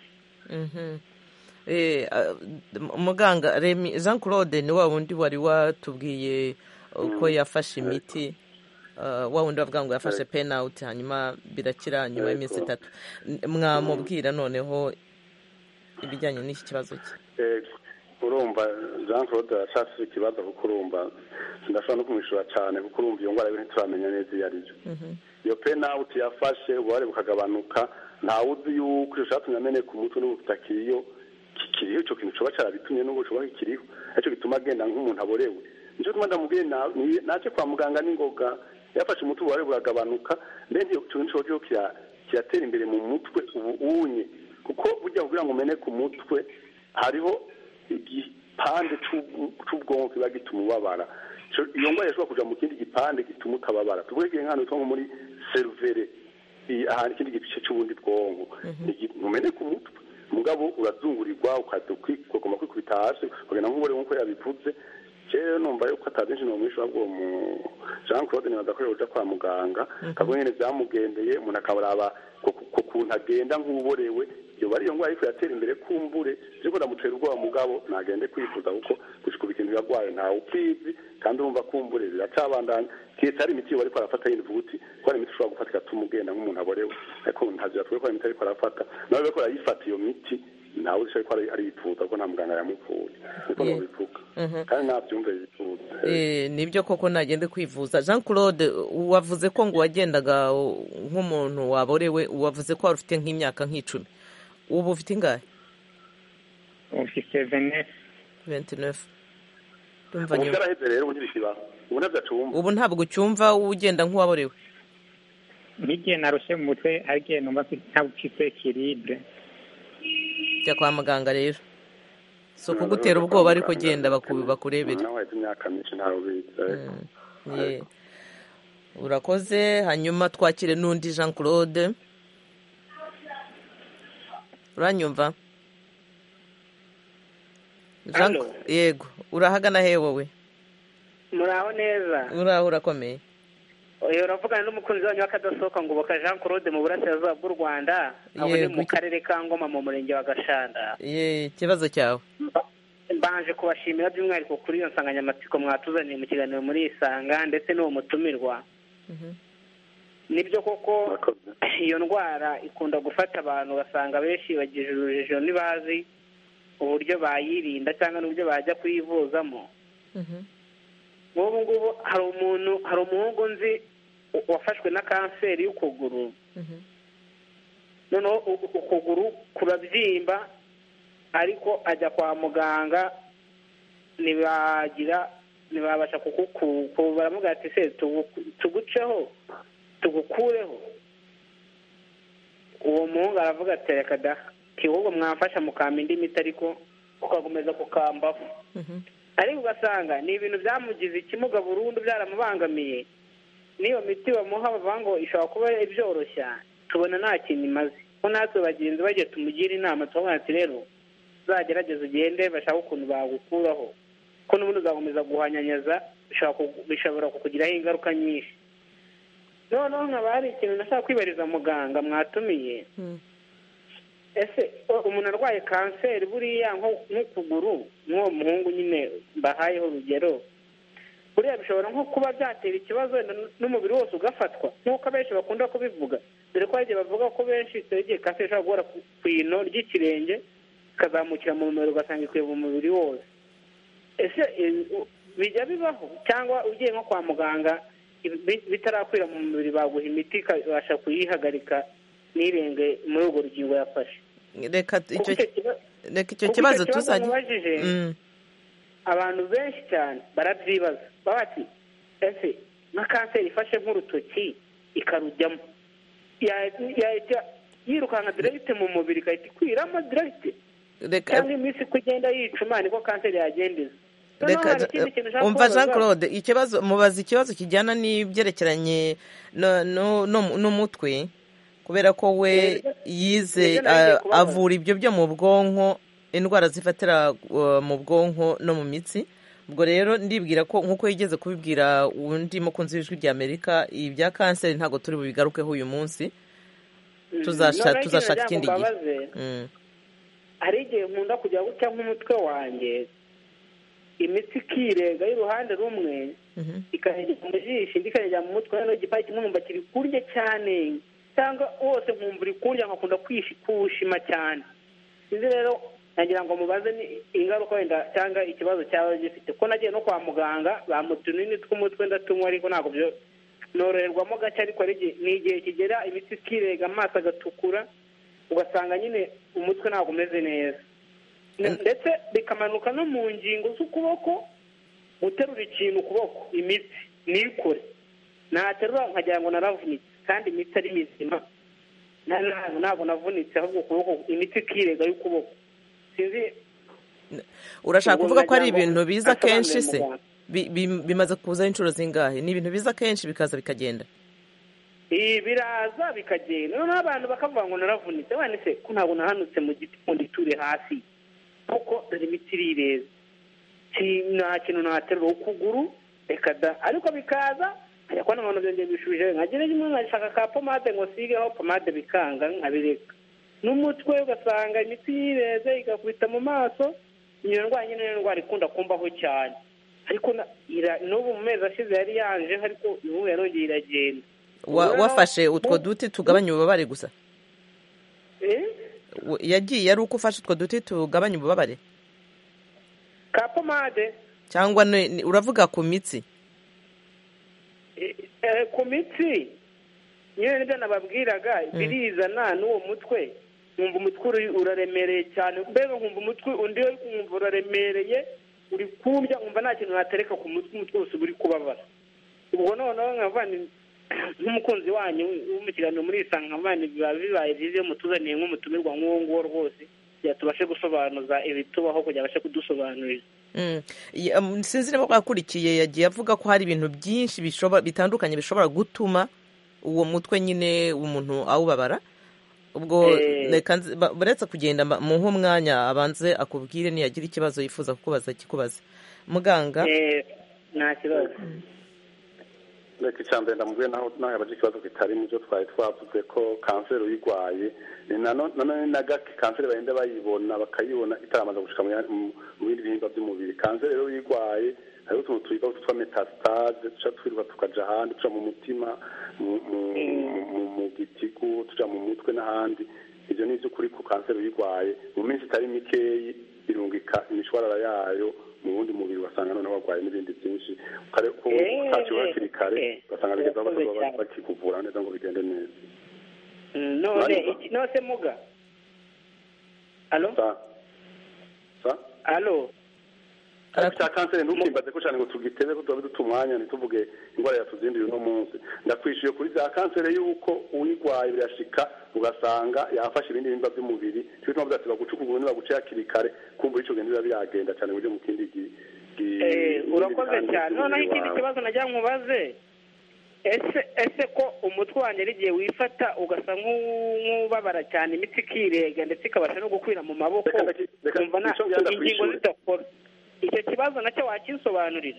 Muganga Remy Jean Claude ni wa wundi wari watubwiye uko yafashe imiti wa wundi bavuga ngo yafashe Penaut hanyuma birakira nyuma y'iminsi 3 mwamubwira noneho ibijyanye n'iki kibazo cye. Urumva Jean Claude ashafise ikibazo kuko urumva ndashobora no kumwishura cyane kuko urumva iyo ngwara y'ibintu turamenya neza iyo ariyo. Iyo Penaut yafashe ububare bukagabanuka ntawe uzi yuko ushatumye amene ku mutwe n'ubutakiriyo kikiriho ico kintu coba carabitumye n'ubwo coba kikiriho ico gituma agenda nk'umuntu aborewe. Nico tuma ndamubwiye naje kwa muganga n'ingoga yafashe umutwe ububare buragabanuka mbe ntiyo kintu cyo kiratera imbere mu mutwe ubunye kuko burya kugira ngo umene ku mutwe hariho igipande c'ubwonko kiba gituma ubabara. Iyo ngwara yashobora kuja mu kindi gipande gituma utababara. Tuvuge nk'ahantu two muri cervere ahandi ikindi gice c'ubundi bwonko umene ku mutwe mugabo urazungurirwa ukagomba kwikubita hasi kugenda nk'ubure nk'uko yabivuze. Rero numva yuko atazinshi no mwisho wabwo mu Jean Claude ni badakorera uja kwa muganga kabwo nyene byamugendeye umuntu akabaraba kuntu agenda nk'uborewe iyo bari iyo ngwara ariko yatera imbere kumbure ziko ndamutera ubwoba mugabo nagende kwifuza kuko gushikuba ikintu yagwaye ntawe ukizi kandi urumva kumbure biracabandanya kitari imiti bari arafata yindi vuguti ko ari imiti ushobora gufatika tumugenda nk'umuntu aborewe ariko ntazira twe ko imiti ariko arafata nawe ko yayifata iyo miti nawe ushaka ko ari yifuza ko nta muganga yamuvuye kuko no bivuga kandi nabyumve yifuza nibyo koko nagende kwivuza. Jean Claude wavuze ko ngo wagendaga nk'umuntu waborewe wavuze ko wari ufite nk'imyaka nk'icumi ubu ufite ingahe? Ufite 29. Ndumva nyuma rero ubu ntabwo ucyumva ugenda nk'uwaborewe. N'igihe narushe mu mutwe hagiye numva ntabwo ufite ekilibre. Jya kwa muganga rero so kugutera ubwoba ariko genda bakurebere. Urakoze hanyuma twakire n'undi Jean Claude. Uranyumva? Yego urahagana he wowe? Muraho neza. Uraho urakomeye. Oyo ravugana n'umukunzi wanyu w'akadasohoka ngo boka Jean Claude mu burasirazuba bw'u Rwanda aho ni mu karere ka Ngoma mu murenge wa Gashanda. Kibazo cyawe. Mbanje kubashimira by'umwihariko kuri iyo nsanganyamatsiko mwatuzaniye mu kiganiro muri Isanga ndetse n'uwo mutumirwa. Nibyo koko iyo ndwara ikunda gufata abantu basanga benshi bagije urujijo nibazi uburyo bayirinda cyangwa n'uburyo bajya kuyivuzamo. nk'ubu ngubu hari umuhungu nzi wafashwe na kanseri y'ukuguru, noneho ukuguru kurabyimba ariko ajya kwa muganga ntibabasha baramubwira ati se tuguceho tugukureho. uwo muhungu aravuga ati reka da ahubwo mwamfasha mukamba indi miti ariko ukakomeza kukambaho. ariko ugasanga ni ibintu byamugize ikimuga burundu byaramubangamiye, n'iyo miti bamuha bavuga ngo ishobora kuba ibyoroshya tubona nta kintu imaze. ko natwe bagenzi bagiye tumugira inama tubabwira ati rero uzagerageza ugende bashaka ukuntu bagukuraho, ko n'ubundi uzakomeza guhanyanyaza bishobora kukugiraho ingaruka nyinshi. noneho nkaba hari ikintu nashaka kwibariza muganga mwatumiye. ese umuntu arwaye kanseri buriya nk'ukuguru nk'uwo muhungu nyine mbahayeho urugero, buriya bishobora nko kuba byatera ikibazo n'umubiri wose ugafatwa nk'uko abenshi bakunda kubivuga, dore ko igihe bavuga ko benshi igihe kanseri ishobora guhora ku ino ry'ikirenge ikazamukira mu mubiri ugasanga ikwiye mu mubiri wose. ese bijya bibaho cyangwa ugiye nko kwa muganga bitarakwira mu mubiri baguha imiti ikabasha kuyihagarika ntirenge muri urwo rugingo yafashe? reka icyo kibazo tuzajya abantu benshi cyane barabyibaza bati ese na kanseri ifashe nk'urutoki ikarujyamo yahita yirukanka diregite mu mubiri igahita ikwiramo diregite, cyangwa iminsi uko igenda yicuma niko kanseri yagendeza. umva Jean Claude, mubaza ikibazo kijyana n'ibyerekeranye n'umutwe, kubera ko we yize avura ibyo byo mu bwonko, indwara zifatira mu bwonko no mu mitsi. ubwo rero ndibwira ko nk'uko yigeze kubibwira undi mukunzi w'ijwi ry'Amerika, ibya kanseri ntabwo turi bubigarukeho uyu munsi, tuzashaka ikindi gihe. hari igihe nkunda kujya gutya nk'umutwe wanjye imitsi ikirega y'uruhande rumwe ikajya mu jisho indi ikajya mu mutwe, noneho igipayi kimwe nkumva kiri kurya cyane cyangwa wose nkumva uri kurya nkakunda kuwushima cyane. sinzi rero nagira ngo mubaze ingaruka wenda cyangwa ikibazo cyaba gifite, ko nagiye no kwa muganga bamutunini tw'umutwe ndatunywa ariko ntabwo byo noroherwamo gake, ariko ni igihe kigera imitsi ikirega amaso agatukura ugasanga nyine umutwe ntabwo umeze neza, ndetse bikamanuka no mu ngingo z'ukuboko. guterura ikintu ukuboko imitsi nikore naterura nkagira ngo naravunitse kandi imitsi ari mizima, ntabwo navunitse ahubwo ukuboko imitsi ikirega y'ukuboko. sinzi urashaka kuvuga ko ari ibintu biza kenshi se bimaze kuza inshuro zingahe? ni ibintu biza kenshi bikaza bikagenda? biraza bikagenda, noneho abantu bakavuga ngo naravunitse, wani se ko ntabwo nahanutse mu giti ngo nditure hasi kuko dore imitsi irireza, nta kintu naterura ukuguru reka da, ariko bikaza nkajya kubona abantu byongeye bishuje, nkagira rimwe nkashaka ka pomade ngo sigeho pomade bikanga nkabireka. n'umutwe ugasanga imitsi yireze igakubita mu maso. iyo ndwara nyine ni indwara ikunda kumbaho cyane, ariko n'ubu mu mezi ashize yari yanje, ariko ubu yarongeye iragenda. wafashe utwo duti tugabanya ububabare gusa? yagiye ari uko ufashe utwo duti tugabanya ububabare ka pomade cyangwa uravuga ku mitsi? ku mitsi nyine nibyo nababwiraga, birizana n'uwo mutwe. nkumva umutwe uraremereye cyane, mbega nkumva umutwe undi nkumva uraremereye uri kurya, nkumva nta kintu natereka ku mutwe, umutwe wose uri kubabara. ubwo noneho nkavana nk'umukunzi wanyu wo mu kiganiro muri Isanga, nkavana biba bibaye byiza iyo mutuzaniye nk'umutumirwa nk'uwo nguwo rwose kugira tubashe gusobanuza ibitubaho, kugira abashe kudusobanurira. sinzi niba wakurikiye, yagiye avuga ko hari ibintu byinshi bitandukanye bishobora gutuma uwo mutwe nyine umuntu awubabara. ubwo buretse kugenda muhe umwanya abanze akubwire niyagira ikibazo yifuza kukubaza kikubaza. muganga? nta kibazo. reka icyambere ndamubwiye naho yabaje ikibazo kitari mu byo twari twavuze ko kanseri uyirwaye nanone na gake kanseri bagenda bayibona bakayibona itaramaze gushika mu bindi bihimba by'umubiri. kanseri rero uyirwaye hariho utuntu twiga twitwa metasitase, tuca twiruka tukaja ahandi, tuca mu mutima, mu gitigu, tuca mu mutwe n'ahandi. ivyo ni ivy'ukuri ku kanseri uyirwaye mu minsi itari mikeyi irungika imishwarara yayo mu wundi mubiri wasanga noneho warwaye n'ibindi byinshi utaciwe hakiri kare ugasanga bigeza aho bakikuvura neza ngo bigende neza. none muga alo alo cya kanseri ntukimbaze ko cyane ngo tugiteze ko tuba duta umwanya ntituvuge indwara yatuzinduye uno munsi. ndakwishyuye kuri za kanseri y'uko uyirwaye birashika ugasanga yafashe ibindi bihimba by'umubiri cyo bituma byatsi bagucukugura nibaguce hakiri kare kumva ico genda biragenda cyane buryo mu kindi urakoze cyane. noneho ikindi kibazo najya nkubaze ese ko umutwe wanjye ari igihe wifata ugasa nk'ubabara cyane imitsi ikirega ndetse ikabasha no gukwira mu maboko kumva ingingo zidakora, icyo kibazo nacyo wakisobanurira?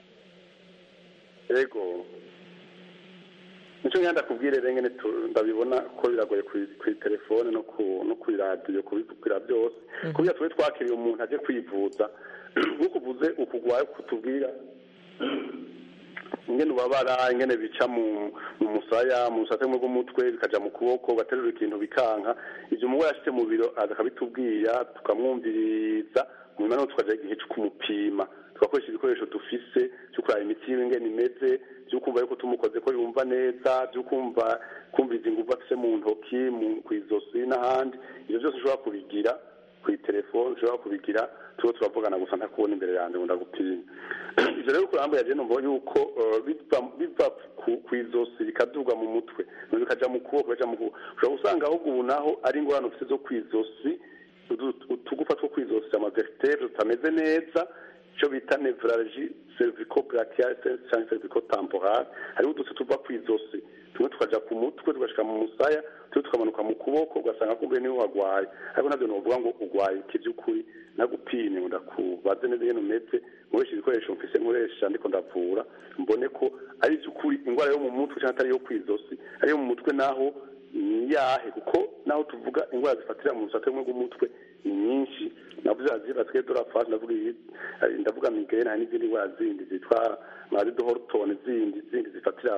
yego nicyo ngenda kubwire rero ngene ndabibona ko biragoye ku telefone no ku radio kubikira byose kubya twe twakiriye umuntu aje kwivuza nk'uko uvuze ukugwaye kutubwira ingene ubabara ingene bica mu musaya mu musate bw'umutwe bikaja mu kuboko baterura ikintu bikanka ivyo umugore yashitse mu biro akabitubwira tukamwumviriza mu mano tukaja igihe cyo kumupima tugakoresha ibikoresho dufise cyo kuraba imiti ingene imeze byukumva yuko tumukoze ko yumva neza byukumva kumviza ingufu afise mu ntoki mu kwizosi n'ahandi ivyo byose ushobora kubigira ku telefone ushobora kubigira turavugana gusa ntakubona imbere yanjye ngo ndagupima ivyo rero kurambuye je numva yuko biva ku izosi bikaduga mu mutwe bikaja mu kuboko bikaja mu kuboko ushobora usanga ahubwo ubu naho ari ingorane ufise zo kwizosi utugufa two kwizosi amavertebres tutameze neza icyo bita nevralgie cervico-brachiale cyangwa cervico-temporale hariho udutsi tuva ku izosi tumwe tukaja ku mutwe tugashika mu musaya tundi tukamanuka mu kuboko ugasanga kumbe niho wagwaye ariko navyo novuga ngo ugwaye ikivy'ukuri nagupime ngo ndakubaze neza ingene umeze nkoresha ibikoresho mfise nkoresha ndiko ndavura mbone ko ari ivy'ukuri ingwara yo mu mutwe cyangwa atari yo kwizosi ari yo mu mutwe naho yahe kuko naho tuvuga ingwara zifatira mu musate w'umutwe ni nyinshi navuze azibatwe dorafase ndavuga migraine hari n'izindi ngwara zindi zitwa maladie de Horton zindi zifatira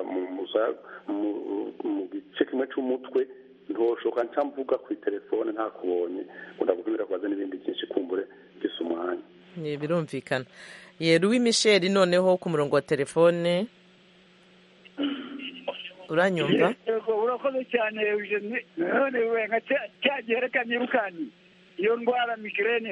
mu gice kimwe c'umutwe ntoshoka ncamvuga ku telefone ntakubonye ndakubwira kubaza n'ibindi byinshi kumbure gisa umwanya. Birumvikana. Louis Michel noneho ku murongo wa telefone uranyumva? Urakoze cyane Eugene. None we nka cyagiye reka nirukanye iyo ndwara migraine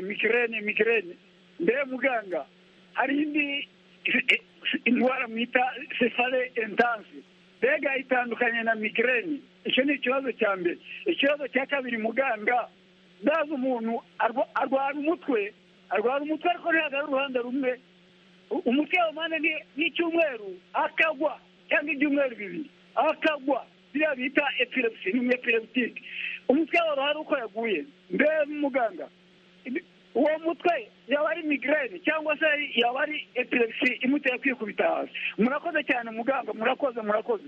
mbere muganga hari indi indwara mwita cephale intense mbega itandukanye na migraine. Icyo ni ikibazo cya mbere. Ikibazo cya kabiri muganga ndazi umuntu arwara umutwe ariko ntabwo ari uruhande rumwe umutwe wamane n'icyumweru akagwa cyangwa ibyumweru bibiri akagwa biriya bita epilepsy ni epileptique umutwe wari hari uko yaguye mbe muganga uwo mutwe yaba ari migraine cyangwa se yaba ari epilepsy imuteye kwikubita hasi. Murakoze cyane muganga, murakoze.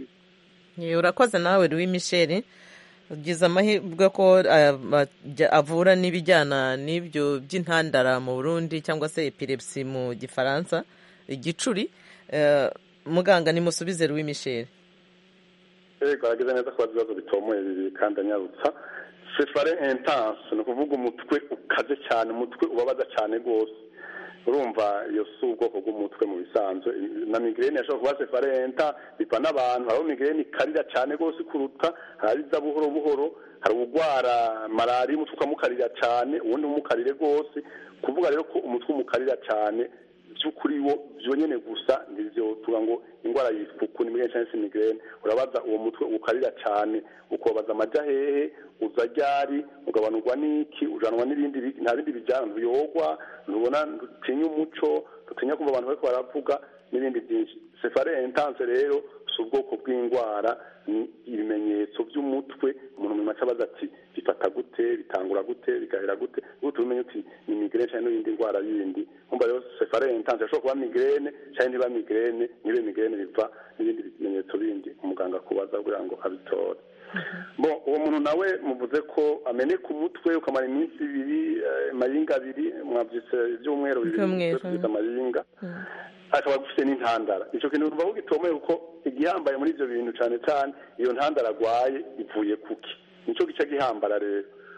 Urakoze nawe Louis Michel ugize amahirwe ko avura n'ibijyana n'ibyo by'intandara mu Burundi cyangwa se epilepsy mu gifaransa igicuri. Muganga nimusubize Louis Michel. Garagaza neza ko ibibazo bitomoye bibiri kandi anyarutsa. Cephale intense ni ukuvuga umutwe ukaze cyane umutwe ubabaza cyane rwose urumva iyo si ubwoko bw'umutwe mu bisanzwe na migraine yashobora kuba cephale intense biva n'abantu hariho migraine ikarira cyane rwose kuruta hari iza buhoro buhoro hari urwara malariya umutwe ukamukarira cyane ubundi umukarire rwose kuvuga rero ko umutwe umukarira cyane by'ukuri wo byonyene gusa ndivyo tuvuga ngo ingwara yifuku ni migraine cyangwa migraine urabaza uwo mutwe ukarira cyane ukobaza amaja hehe uzaryari ugabanurwa n'iki ujanwa n'ibindi nta bindi bijana ntuyogwa ntubona ntinya umuco ntinya kumva abantu bariko baravuga n'ibindi byinshi. Cephale intense rero si ubwoko bw'ingwara ni ibimenyetso by'umutwe umuntu mu mace abaza ati bifata gute bitangura gute bigahera gute gute umenye uti ni migraine cyangwa n'indi ndwara yindi umva rero cephale intense ashobora kuba migraine cyangwa niba migraine nibe migraine biva n'ibindi bimenyetso bindi umuganga kubaza kugira ngo abitore. Uwo muntu nawe muvuze ko ameneka umutwe ukamara iminsi ibiri mayinga abiri mwabyise ibyumweru bibiri twita mayinga akaba afite n'intandara. Icyo kintu urumva ko gitomeye kuko igihambaye muri ibyo bintu cyane cyane iyo ntandara agwaye ivuye kuki nicyo gice gihambara rero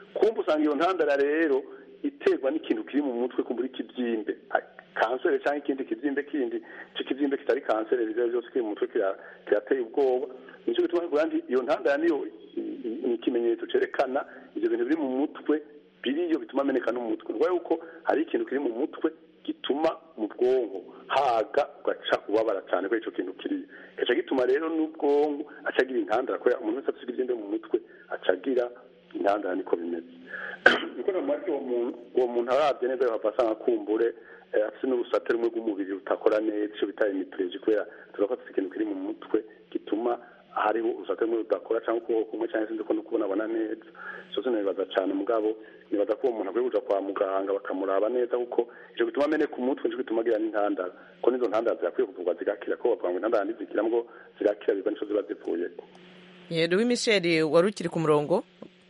kumva usanga iyo ntandara rero iterwa n'ikintu kiri mu mutwe kumbura ikibyimbe kanseri cyangwa ikindi kibyimbe kindi icyo kibyimbe kitari kanseri ibyo byose kiri mu mutwe kirateye ubwoba nicyo gituma kandi iyo ntandara niyo ni ikimenyetso cyerekana ibyo bintu biri mu mutwe biriyo bituma ameneka no mu mutwe rwa yuko hari ikintu kiri mu mutwe gituma mu bwonko haga ugaca ubabara cyane ko icyo kintu kiriyo gaca gituma rero n'ubwonko acagira intandara kubera umuntu wese afite ikibyimbe mu mutwe acagira intandara niko bimeze niko namubajije uwo muntu arabye neza yahava asanga kumbure afite n'urusate rumwe rw'umubiri rutakora neza icyo bita imipereji kubera tuvuga ko afite ikintu kiri mu mutwe gituma hariho urusate rumwe rudakora cyangwa ukuboko kumwe cyangwa se no kubonabona neza sose nibaza cyane mugabo nibaza ko uwo muntu akwiye kuja kwa muganga bakamuraba neza kuko icyo gituma ameneka umutwe nicyo gituma agira n'intandara ko n'izo ntandara zirakwiye kuvurwa zigakira ko bavuga ngo intandara ntizikira ngo zirakira biba nico ziba zivuye Louis Michel wari ukiri ku murongo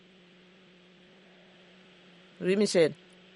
Louis Michel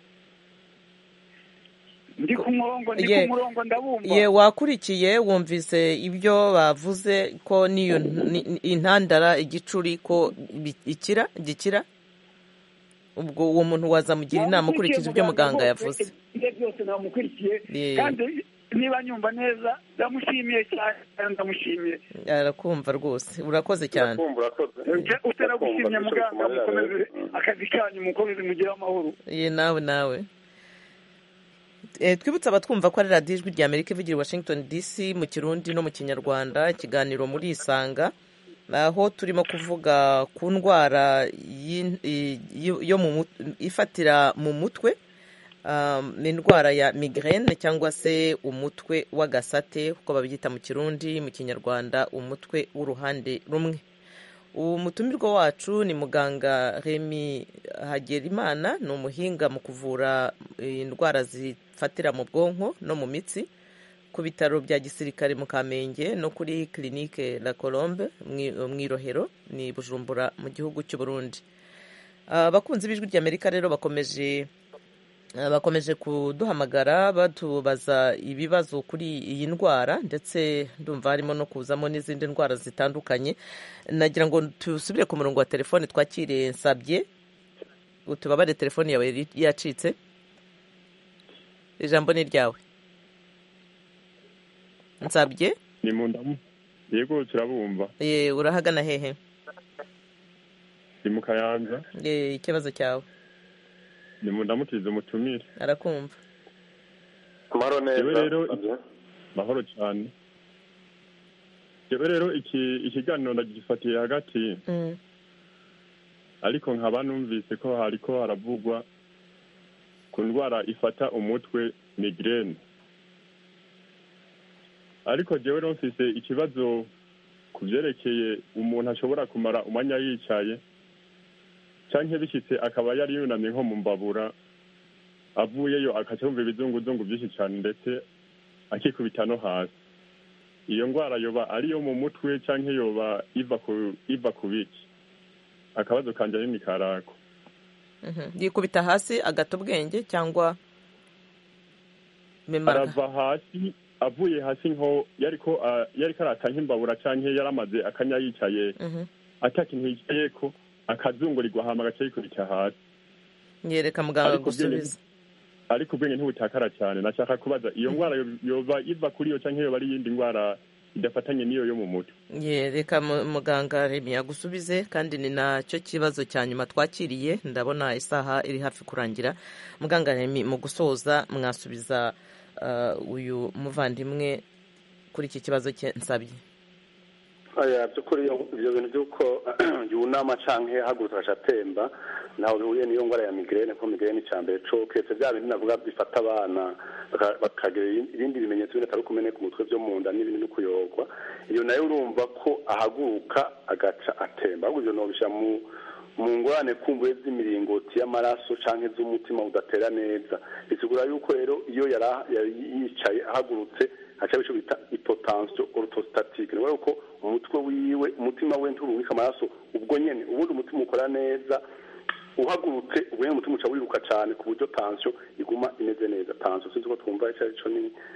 ndi ku murongo ndabumva wakurikiye wumvise ibyo bavuze ko niyo intandara igicuri ko gikira ubwo uwo muntu wazamugira inama ukurikije ibyo muganga yavuze byose namukurikiye kandi niba nyumva neza ndamushimiye cyane ndamushimiye arakumva rwose urakoze cyane utaragushimye muganga mukomeze akazi kanyu mukomeze mugire amahoro nawe twibutse abatwumva ko ari radiyo ijwi rya Amerika ivugira i Washington DC mu kirundi no mu kinyarwanda ikiganiro muri Isanga aho turimo kuvuga ku ndwara ifatira mu mutwe indwara ya migraine cyangwa se umutwe w'agasate uko babyita mu kirundi mu kinyarwanda umutwe w'uruhande rumwe umutumirwa wacu ni muganga Remy Hagerimana ni umuhinga mu kuvura indwara zifatira mu bwonko no mu mitsi ku bitaro bya gisirikare mu Kamenge no kuri clinique La Colombe mu Irohero ni Bujumbura mu gihugu cy'u Burundi. Abakunzi b'ijwi ry'Amerika rero bakomeje kuduhamagara batubaza ibibazo kuri iyi ndwara ndetse ndumva harimo no kuzamo n'izindi ndwara zitandukanye. Nagira ngo tusubire ku murongo wa telefone twakire Nsabye utubabare telefone yawe yacitse ijambo ni ryawe Nsabye ni mundamu yego turabumva urahagana hehe ni mu Kayanza ikibazo cyawe ni mundamukize umutumire arakumva amahoro neza mahoro cyane yewe rero ikiganiro ndagifatiye hagati ariko nkaba numvise ko hariko haravugwa ku ndwara ifata umutwe migraine ariko jewe numvise ikibazo ku byerekeye umuntu ashobora kumara umwanya yicaye canke bishitse akaba yari yunamye nko mu mbabura avuyeyo akacumva ibizunguzungu byinshi cyane ndetse akikubita no hasi iyo ndwara yoba ariyo mu mutwe canke yoba iva ku biki akabazo kanje ari nikarako yikubita hasi agata ubwenge cyangwa arava hasi avuye hasi nko yariko aratanga imbabura canke yaramaze akanya yicaye atakintu yicayeko akazungurirwa hama agace yikubita hasi yereka muganga gusubiza ariko ubwenge ntibutakara cyane nashaka kubaza iyo ndwara yoba iva kuri iyo canke yoba ari iyindi ndwara idafatanye n'iyo yo mu mutwe yereka muganga Remy agusubize kandi ni nacyo kibazo cya nyuma twakiriye ndabona isaha iri hafi kurangira muganga Remy mu gusoza mwasubiza uyu muvandimwe kuri iki kibazo cye Nsabye by'ukuri ibyo bintu by'uko yunama canke hagurutse agacatemba ntaho bihuriye n'iyo ndwara ya migraine ko migraine icambere co ketse bya bintu navuga bifata abana bakagira ibindi bimenyetso bindi atari kumeneka umutwe byo mu nda n'ibindi no kuyogwa iyo nayo urumva ko ahaguruka agaca atemba ahubwo ivyo nobisha mu ngorane kumbuye z'imiringoti y'amaraso canke z'umutima udatera neza bisigura yuko rero iyo yari yicaye ahagurutse haca bico bita hypotension orthostatique ni uko umutwe wiwe umutima we nturubika amaraso ubwo nyene ubundi umutima ukora neza uhagurutse ubwo nyene umutima uca wiruka cyane ku buryo tension iguma imeze neza tension sinzi ko twumva icyo arico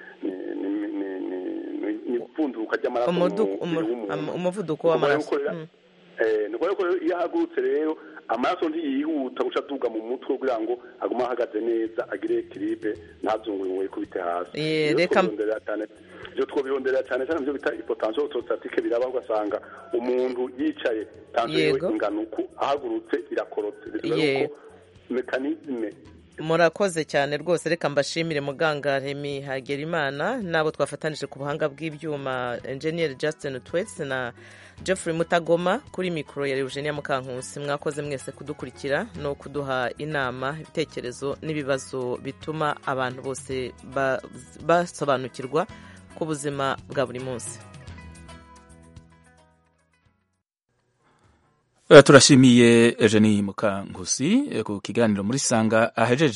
ni pfunduruka ry'amaraso umuvuduko w'amaraso nuko rero iyo ahagurutse rero amaraso ntiyihuta guca aduga mu mutwe kugira ngo agume ahagaze neza agire ekilibre ntazungure ngo yikubite hasi ibyo twobironderera cyane cyane ibyo bita hypotension orthostatique biraba ugasanga umuntu yicaye tension yiwe ingana uku ahagurutse irakorotse bivuga ko mekanisme. Murakoze cyane rwose, reka mbashimire muganga Remy Hagerimana n'abo twafatanije ku buhanga bw'ibyuma Engineer Justin Twets na Jeffrey Mutagoma, kuri mikoro ya Eugenia Mukankusi. Mwakoze mwese kudukurikira no kuduha inama, ibitekerezo n'ibibazo bituma abantu bose basobanukirwa ku buzima bwa buri munsi. Turashimiye Eugenie Mukankusi ku kiganiro muri Sanga ahejeje